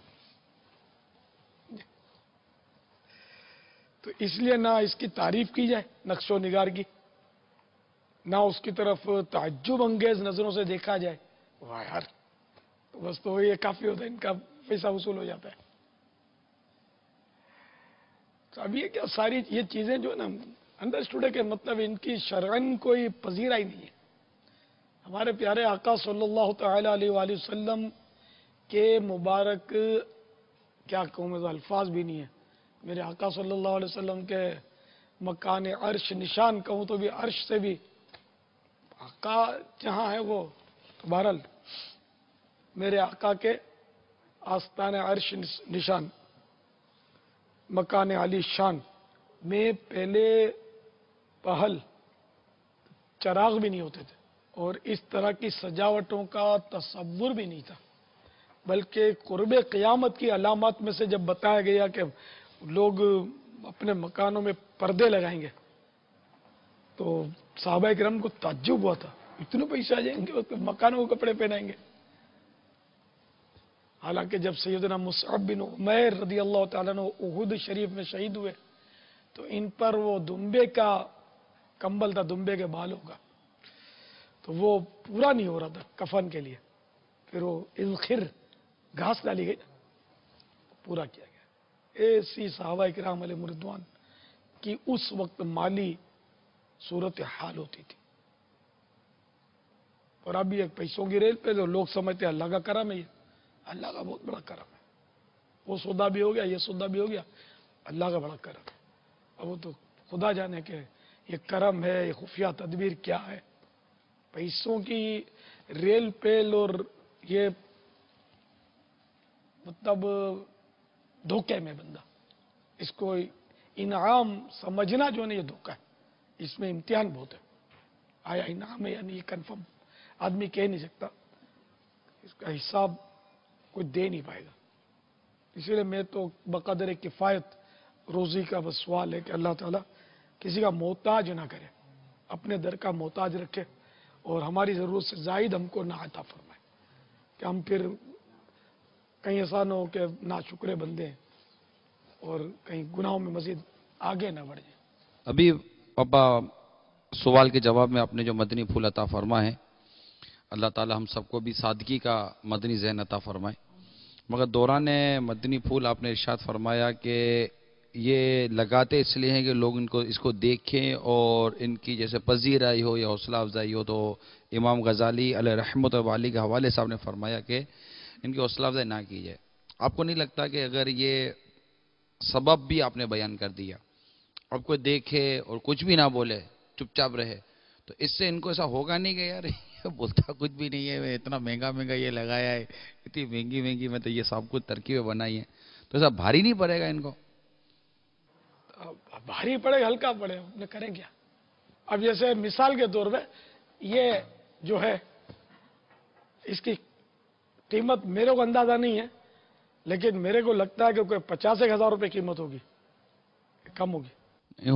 تو اس لیے نہ اس کی تعریف کی جائے نقش و نگار کی، نہ اس کی طرف تعجب انگیز نظروں سے دیکھا جائے، वाह यार, तो बस तो ये काफी होता है, इनका पैसा वसूल हो जाता है। तो अब ये क्या सारी ये चीजें जो है ना अंडरस्टूड है कि मतलब इनकी शरअन कोई पजीरा ही नहीं है। हमारे प्यारे आका सल्लल्लाहु तआला अलैहि वसल्लम के मुबारक, क्या कहूँ मैं, तो अल्फाज भी नहीं है। मेरे आका सल्लल्लाहु अलैहि वसल्लम के मकान अर्श निशान कहूँ तो भी अर्श से भी आका जहाँ है वो, तो बहरहाल मेरे आका के आस्तान अर्श निशान मकान आली शान में पहले पहल चराग भी नहीं होते थे और इस तरह की सजावटों का तसव्वुर भी नहीं था, बल्कि कुर्बे क़यामत की अलामत में से जब बताया गया कि लोग अपने मकानों में पर्दे लगाएंगे तो सहाबा किराम को ताज्जुब हुआ था, इतने पैसे आ जाएंगे तो मकानों को कपड़े पहनाएंगे। हालांकि जब सैयदना मुसअब बिन उमैर रदियल्लाहु ताला अन्हु उहुद शरीफ में शहीद हुए तो इन पर वो दुम्बे का कंबल था, दुम्बे के बालों का, तो वो पूरा नहीं हो रहा था कफन के लिए, फिर वो इज़खिर घास डाली गई, पूरा किया गया। ऐसी सहाबा किराम अलैहिम रिदवान की उस वक्त माली सूरत हाल होती थी। और अभी एक पैसों की रेल पे जो लोग समझते हैं अल्लाह का करम है, ये अल्लाह का बहुत बड़ा करम है, वो सौदा भी हो गया, ये सौदा भी हो गया, अल्लाह का बड़ा करम है। अब वो तो खुदा जाने के ये करम है, ये खुफिया तदबीर क्या है। पैसों की रेल पेल और ये मतलब धोखे में बंदा, इसको इनाम समझना जो है ये धोखा है, इसमें इम्तिहान बहुत है। आया इनाम है यानी ये कन्फर्म आदमी कह नहीं सकता, इसका हिसाब कोई दे नहीं पाएगा। इसीलिए मैं तो बकदर किफ़ायत रोज़ी का बस सवाल है कि अल्लाह ताला किसी का मोहताज ना करे, अपने दर का मोहताज रखे और हमारी ज़रूरत से ज़ायद हमको ना अता फरमाए कि हम फिर कहीं ऐसा न हो कि ना शुक्रे बंदे हैं और कहीं गुनाहों में मज़ीद आगे ना बढ़ जाए। अभी पापा सवाल के जवाब में आपने जो मदनी फूल अता फरमा है, अल्लाह ताला हम सबको भी सादगी का मदनी ज़हन अता फरमाए। मगर दौरान मदनी फूल आपने इरशाद फरमाया कि ये लगाते इसलिए हैं कि लोग इनको इसको देखें और इनकी जैसे पजीराई हो या हौसला अफजाई हो। तो इमाम गज़ाली अलैहि रहमत वाली के हवाले से आपने फरमाया कि इनकी हौसला अफजाई ना की जाए। आपको नहीं लगता कि अगर ये सबब भी आपने बयान कर दिया, अब कोई देखे और कुछ भी ना बोले, चुपचाप रहे, तो इससे इनको ऐसा होगा नहीं कि यार ये बोलता कुछ भी नहीं है, इतना महंगा महंगा ये लगाया है, इतनी महंगी महंगी में तो ये सब कुछ तरकीबें बनाई हैं, तो ऐसा भारी नहीं पड़ेगा इनको? भारी पड़े हल्का पड़े, अपने करें क्या। अब जैसे मिसाल के तौर पे ये जो है इसकी कीमत मेरे को अंदाजा नहीं है, लेकिन मेरे को लगता है कि कोई 50,000 रुपए कीमत होगी, कम होगी।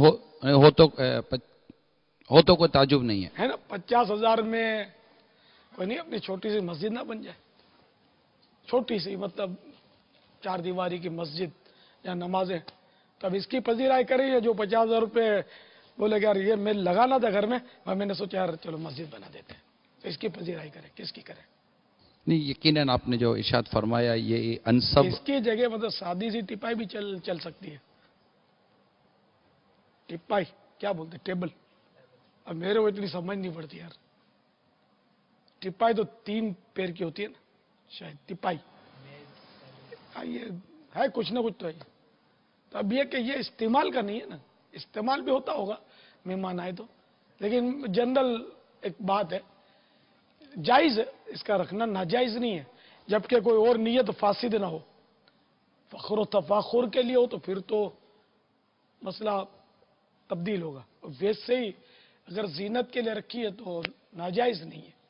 हो तो कोई ताजुब नहीं है ना। 50,000 में कोई नहीं, अपनी छोटी सी मस्जिद ना बन जाए, छोटी सी मतलब 4 दीवारी की मस्जिद या नमाजें, तब इसकी पजीराई करें। जो 50,000 रुपये बोले यार ये मैं लगाना था घर में, और मैंने सोचा यार चलो मस्जिद बना देते हैं, तो इसकी पजीराई करें, किसकी करें? नहीं, यकीनन आपने जो इरशाद फरमाया ये अनसब, इसकी जगह मतलब सादी सी टिपाई भी चल सकती है। टिपाई क्या बोलते, टेबल। अब मेरे को इतनी समझ नहीं पड़ती यार, टिपाई तो 3 पैर की होती है ना शायद, टिपाई ये है, कुछ ना कुछ तो है। तो अब ये कि ये इस्तेमाल का नहीं है ना, इस्तेमाल भी होता होगा मेहमान आए तो, लेकिन जनरल एक बात है, जायज़ है इसका रखना, नाजायज़ नहीं है, जबकि कोई और नीयत फासिद ना हो, फ़ख्र व तफ़ाखुर के लिए हो तो फिर तो मसला तब्दील होगा। वैसे ही अगर जीनत के लिए रखी है तो नाजायज़ नहीं है।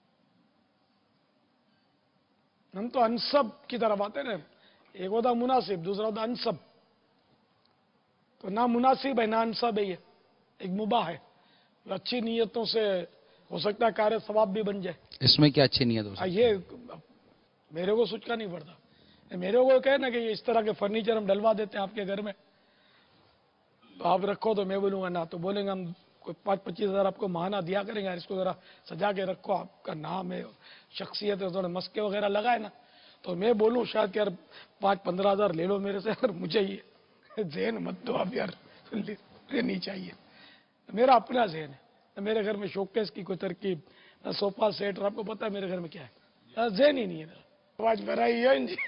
हम तो अनसब की तरफ आते हैं ना, एक होता मुनासिब, दूसरा होता अनसब। तो ना मुनासिब है ना अनसब है, ये एक मुबाह है, अच्छी नीयतों से हो सकता है कार्य सवाब भी बन जाए। इसमें क्या अच्छी नीयत हो सकती है? ये मेरे को सोचना नहीं पड़ता, मेरे को कहे ना कि ये इस तरह के फर्नीचर हम डलवा देते हैं आपके घर में, तो आप रखो, तो मैं बोलूंगा ना, तो बोलेंगे हम कोई 5-25 हज़ार आपको महाना दिया करेंगे, यार इसको ज़रा सजा के रखो, आपका नाम है, शख्सियत है, थोड़े मस्के वगैरह लगाए ना, तो मैं बोलूँ शायद यार 5-15 हज़ार ले लो मेरे से, यार मुझे ये ज़हन मत दो आप यार, नहीं चाहिए। मेरा अपना ज़हन है, मेरे घर में शोकेस की कोई तरकीब, ना सोफा सेट, और आपको पता है मेरे घर में क्या है, ज़हन ही नहीं है मेरा। आवाज भराई है जी,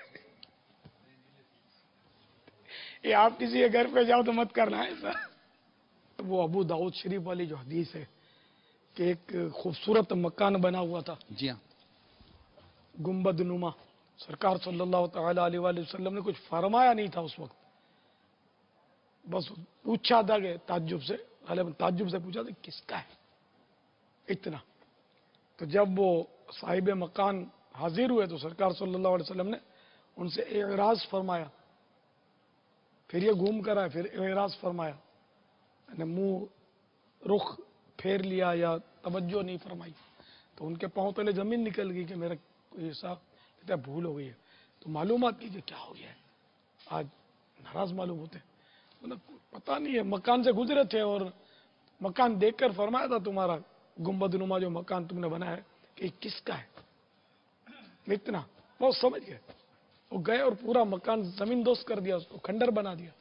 ये आप किसी के घर पे जाओ तो मत करना है ऐसा। वो अबू दाऊद शरीफ वाली जो हदीस है कि एक खूबसूरत मकान बना हुआ था, जी हाँ, गुम्बद नुमा, सरकार सल्लल्लाहु तआला अलैहि वसल्लम ने कुछ फरमाया नहीं था उस वक्त, बस पूछा था कि ताज्जुब से, ताज्जुब से पूछा था किसका है इतना। तो जब वो साहिब मकान हाजिर हुए तो सरकार सल्लल्लाहु अलैहि वसल्लम ने उनसे एराज फरमाया, फिर ये घूम कर आए, फिर एराज फरमाया, मुंह रुख फेर लिया या तवज्जो नहीं फरमाई, तो उनके पांव तले जमीन निकल गई कि मेरा कोई ऐसा कहता भूल हो गई है। तो मालूमात की कि क्या हो गया है, आज नाराज मालूम होते, मतलब पता नहीं है, मकान से गुजरे थे और मकान देखकर फरमाया था तुम्हारा गुम्बद नुमा जो मकान तुमने बनाया है कि किसका है, इतना बहुत समझ गए। वो गए और पूरा मकान जमीन दोस्त कर दिया, उसको खंडर बना दिया।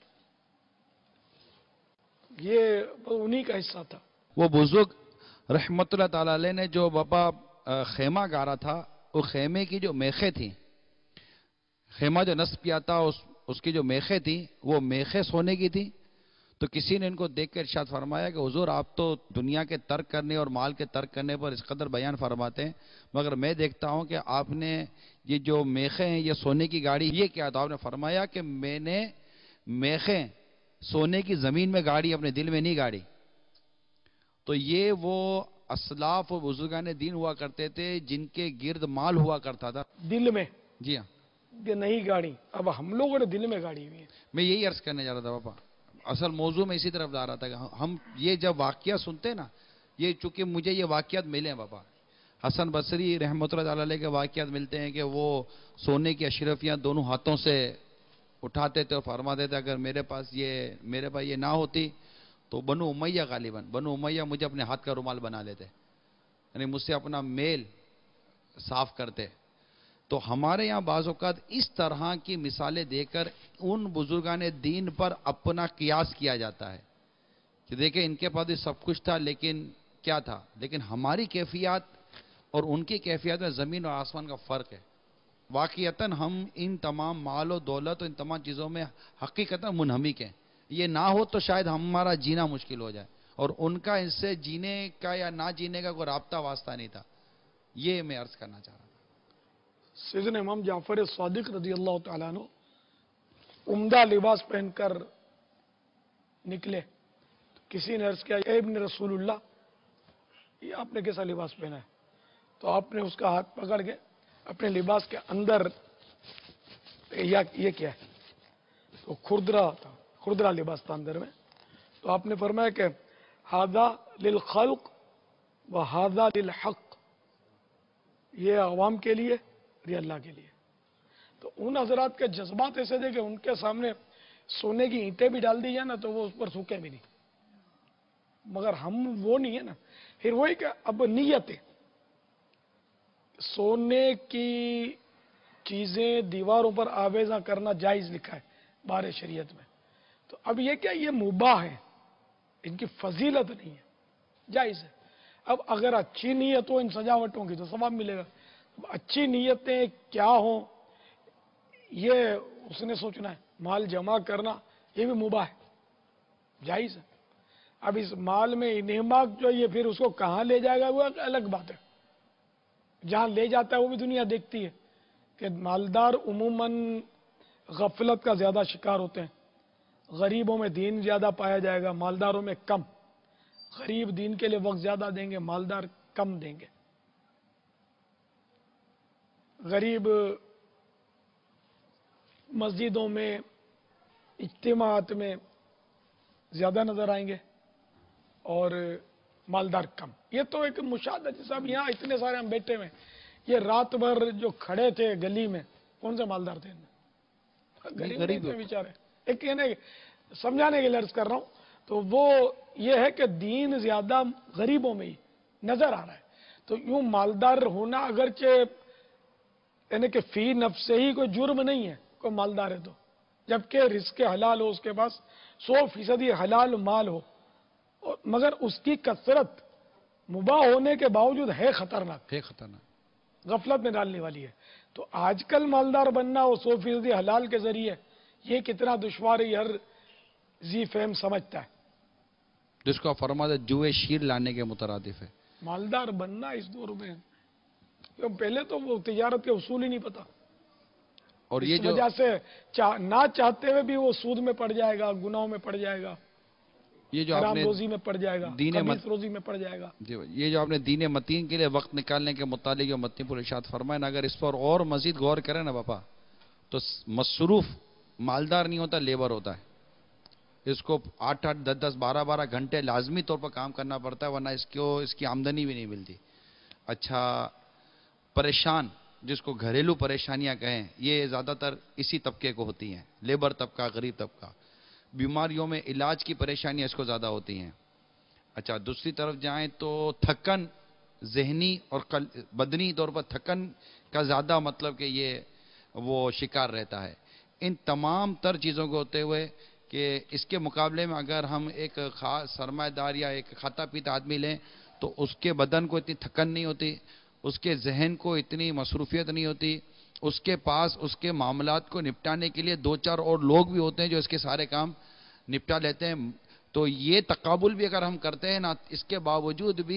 ये उन्हीं का हिस्सा था। वो बुजुर्ग रहमतुल्लाह ताला अलैह ने जो बाबा खेमा गारा था, वो खेमे की जो मेखे थी, खेमा जो नस्ब किया था, उसकी जो मेखे थी वो मेखे सोने की थी। तो किसी ने इनको देख कर इरशाद फरमाया कि हुजूर आप तो दुनिया के तर्क करने और माल के तर्क करने पर इस कदर बयान फरमाते हैं, मगर मैं देखता हूं कि आपने ये जो मेखे हैं ये सोने की गाड़ी, ये क्या? तो आपने फरमाया कि मैंने मेखे सोने की जमीन में गाड़ी, अपने दिल में नहीं गाड़ी। तो ये वो असलाफ और बुजुर्गान दीन हुआ करते थे जिनके गिर्द माल हुआ करता था दिल में। जी हाँ, ये नहीं गाड़ी, अब हम लोगों ने दिल में गाड़ी हुई है। मैं यही अर्ज करने जा रहा था पापा, असल मौजू में इसी तरफ जा रहा था कि हम ये जब वाकया सुनते हैं ना, ये चूंकि मुझे ये वाकयात मिले हैं बाबा, हसन बसरी रहमतुल्लाह अलैह के वाकयात मिलते हैं कि वो सोने की अशरफियाँ दोनों हाथों से उठाते थे और फरमाते थे अगर मेरे पास ये ना होती तो बनु उमैया गालिबन, बनु उमैया मुझे अपने हाथ का रुमाल बना लेते, यानी मुझसे अपना मेल साफ करते। तो हमारे यहाँ बाज़ औक़ात इस तरह की मिसालें देकर उन बुजुर्गान दीन पर अपना कियास किया जाता है कि देखें इनके पास भी सब कुछ था लेकिन क्या था, लेकिन हमारी कैफियत और उनकी कैफियत में ज़मीन और आसमान का फ़र्क है। वाक़ियतन हम इन तमाम माल और दौलत और इन तमाम चीज़ों में हकीकतन मुनहमिक हैं। ये ना हो तो शायद हमारा जीना मुश्किल हो जाए, और उनका इससे जीने का या ना जीने का कोई राब्ता वास्ता नहीं था। ये मैं अर्ज़ करना चाह रहा था। सैयदना इमाम जाफर सादिक रज़ी अल्लाह तआला अन्हु उम्दा लिबास पहनकर निकले, तो किसी ने अर्ज़ किया ए इब्न रसूलुल्लाह, ये आपने कैसा लिबास पहना है? तो आपने उसका हाथ पकड़ के अपने लिबास के अंदर ये क्या है? तो खुरदरा लिबास था अंदर में। तो आपने फरमाया कि हादा लिल खल्क व हादा लिल हक, ये अवाम के लिए, ये अल्लाह के लिए। तो उन हजरात के जज्बात ऐसे थे कि उनके सामने सोने की ईंटें भी डाल दी जाए ना तो वो उस पर सूखे भी नहीं, मगर हम वो नहीं है ना। फिर वही कि अब नीयत है, सोने की चीजें दीवारों पर आवेजा करना जायज लिखा है बार शरीयत में, तो अब ये क्या, ये मुबाह है, इनकी फजीलत नहीं है, जायज है। अब अगर अच्छी नीयत हो इन सजावटों की तो सवाब मिलेगा। अच्छी नीयतें क्या हो ये उसने सोचना है, माल जमा करना ये भी मुबाह है, जायज है। अब इस माल में इन्हमाक जो ये फिर उसको कहाँ ले जाएगा वो अलग बात है। जहां ले जाता है वो भी दुनिया देखती है कि मालदार उमूमन गफलत का ज्यादा शिकार होते हैं, गरीबों में दीन ज्यादा पाया जाएगा, मालदारों में कम। गरीब दीन के लिए वक्त ज्यादा देंगे, मालदार कम देंगे। गरीब मस्जिदों में इज्तिमात में ज्यादा नजर आएंगे और मालदार कम। ये तो एक मुशाहदा, जैसे अब यहाँ इतने सारे हम बैठे हुए, ये रात भर जो खड़े थे गली में कौन से मालदार थे? गरीब थे बेचारे। एक समझाने के लिए अर्ज कर रहा हूं, तो वो یہ ہے کہ دین زیادہ غریبوں میں ہی نظر آ رہا ہے. تو یوں مالدار ہونا اگرچہ یعنی کہ فی نفس سے ہی کوئی جرم نہیں ہے کوئی مالدار ہے تو، جبکہ رزق حلال ہو، اس کے پاس 100% حلال مال ہو، مگر اس کی کثرت مباح ہونے کے باوجود ہے خطرناک، غفلت میں ڈالنے والی ہے. تو آج کل مالدار بننا اور 100% حلال کے ذریعے یہ کتنا دشوار ہے، یہ ہر ذی فہم سمجھتا ہے. جس کو فرماتے جوئے شیر لانے کے مترادف ہے. مالدار بننا اس دور میں پہلے تو وہ تجارت کے اصول ہی نہیں پتا، اور اس یہ جو وجہ سے نہ چاہتے ہوئے بھی وہ سود میں پڑ جائے گا، گناہوں میں پڑ جائے گا، یہ جو آپ حرام نے روزی میں پڑ جائے گا، خبیث روزی میں پڑ جائے گا. یہ جو آپ نے دین متین کے لیے وقت نکالنے کے متعلق جو متنی پر ارشاد فرمائے نا، اگر اس پر اور مزید غور کریں نا باپا، تو مصروف مالدار نہیں ہوتا، لیبر ہوتا ہے. اس کو 8-8, 10-10, 12-12 گھنٹے لازمی طور پر کام کرنا پڑتا ہے، ورنہ اس کی آمدنی بھی نہیں ملتی. اچھا، پریشان جس کو گھریلو پریشانیاں کہیں، یہ زیادہ تر اسی طبقے کو ہوتی ہیں، لیبر طبقہ، غریب طبقہ. بیماریوں میں علاج کی پریشانیاں اس کو زیادہ ہوتی ہیں. اچھا، دوسری طرف جائیں تو تھکن، ذہنی اور بدنی طور پر تھکن کا زیادہ مطلب کہ یہ وہ شکار رہتا ہے. ان تمام تر چیزوں کو ہوتے ہوئے کہ اس کے مقابلے میں اگر ہم ایک خاص سرمایہ دار یا ایک کھاتا پیتا آدمی لیں تو اس کے بدن کو اتنی تھکن نہیں ہوتی، اس کے ذہن کو اتنی مصروفیت نہیں ہوتی، اس کے پاس اس کے معاملات کو نپٹانے کے لیے 2-4 اور لوگ بھی ہوتے ہیں جو اس کے سارے کام نپٹا لیتے ہیں. تو یہ تقابل بھی اگر ہم کرتے ہیں نا، اس کے باوجود بھی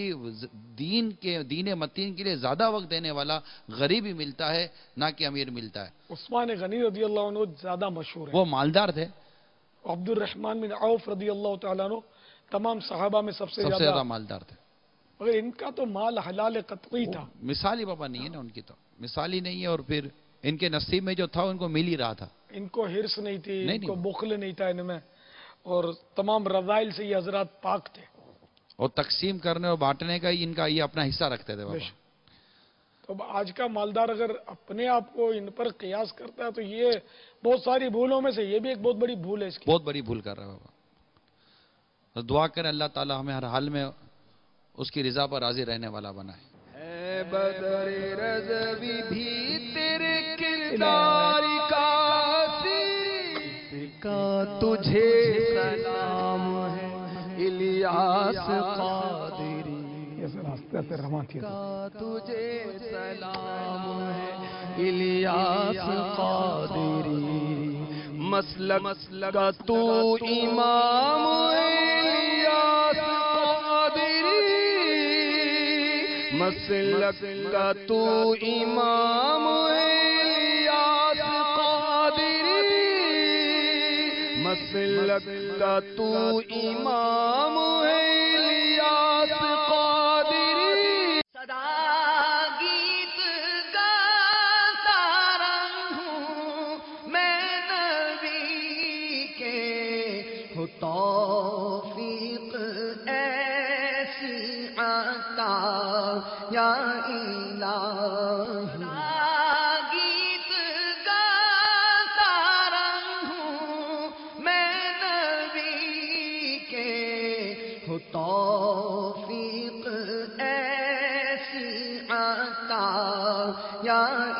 دین متین کے لیے زیادہ وقت دینے والا غریب ہی ملتا ہے، نہ کہ امیر ملتا ہے. عثمان غنی رضی اللہ عنہ زیادہ مشہور ہے، وہ مالدار تھے. عبد الرحمن بن عوف رضی اللہ تعالیٰ عنہ تمام صحابہ میں سب سے زیادہ مالدار تھے. مگر ان کا تو مال حلال قطعی تھا. مثالی بابا نہیں ہے نا ان کی، تو مثالی نہیں ہے، اور پھر ان کے نصیب میں جو تھا ان کو مل ہی رہا تھا. ان کو ہرس نہیں تھی، ان کو بخل نہیں تھا ان میں، اور تمام رذائل سے یہ حضرات پاک تھے. اور تقسیم کرنے اور بانٹنے کا ہی ان کا یہ اپنا حصہ رکھتے تھے بابا. تو اب آج کا مالدار اگر اپنے آپ کو ان پر قیاس کرتا ہے تو یہ بہت ساری بھولوں میں سے یہ بھی ایک بہت بڑی بھول ہے. اس کی بہت بڑی بھول کر رہا ہے بابا. تو دعا کریں اللہ تعالی ہمیں ہر حال میں اس کی رضا پر راضی رہنے والا بنائے. اے بدر رضوی بھی تیرے کردار کا تجھے سلام ہے. الیاس قادری کا تجھے سلام ہے. الیاس قادری مسلک کا تو امام الیاس قادری. مسلک کا تو امام الیاس قادری. مسلک کا تو امام الیاس قادری. صدا گیت گاتا رہوں میں نبی کے، ہو توفیق ایسی عطا یا الہی. گیت گاتا رہوں میں نبی کے، ہو توفیق ایسی عطا یا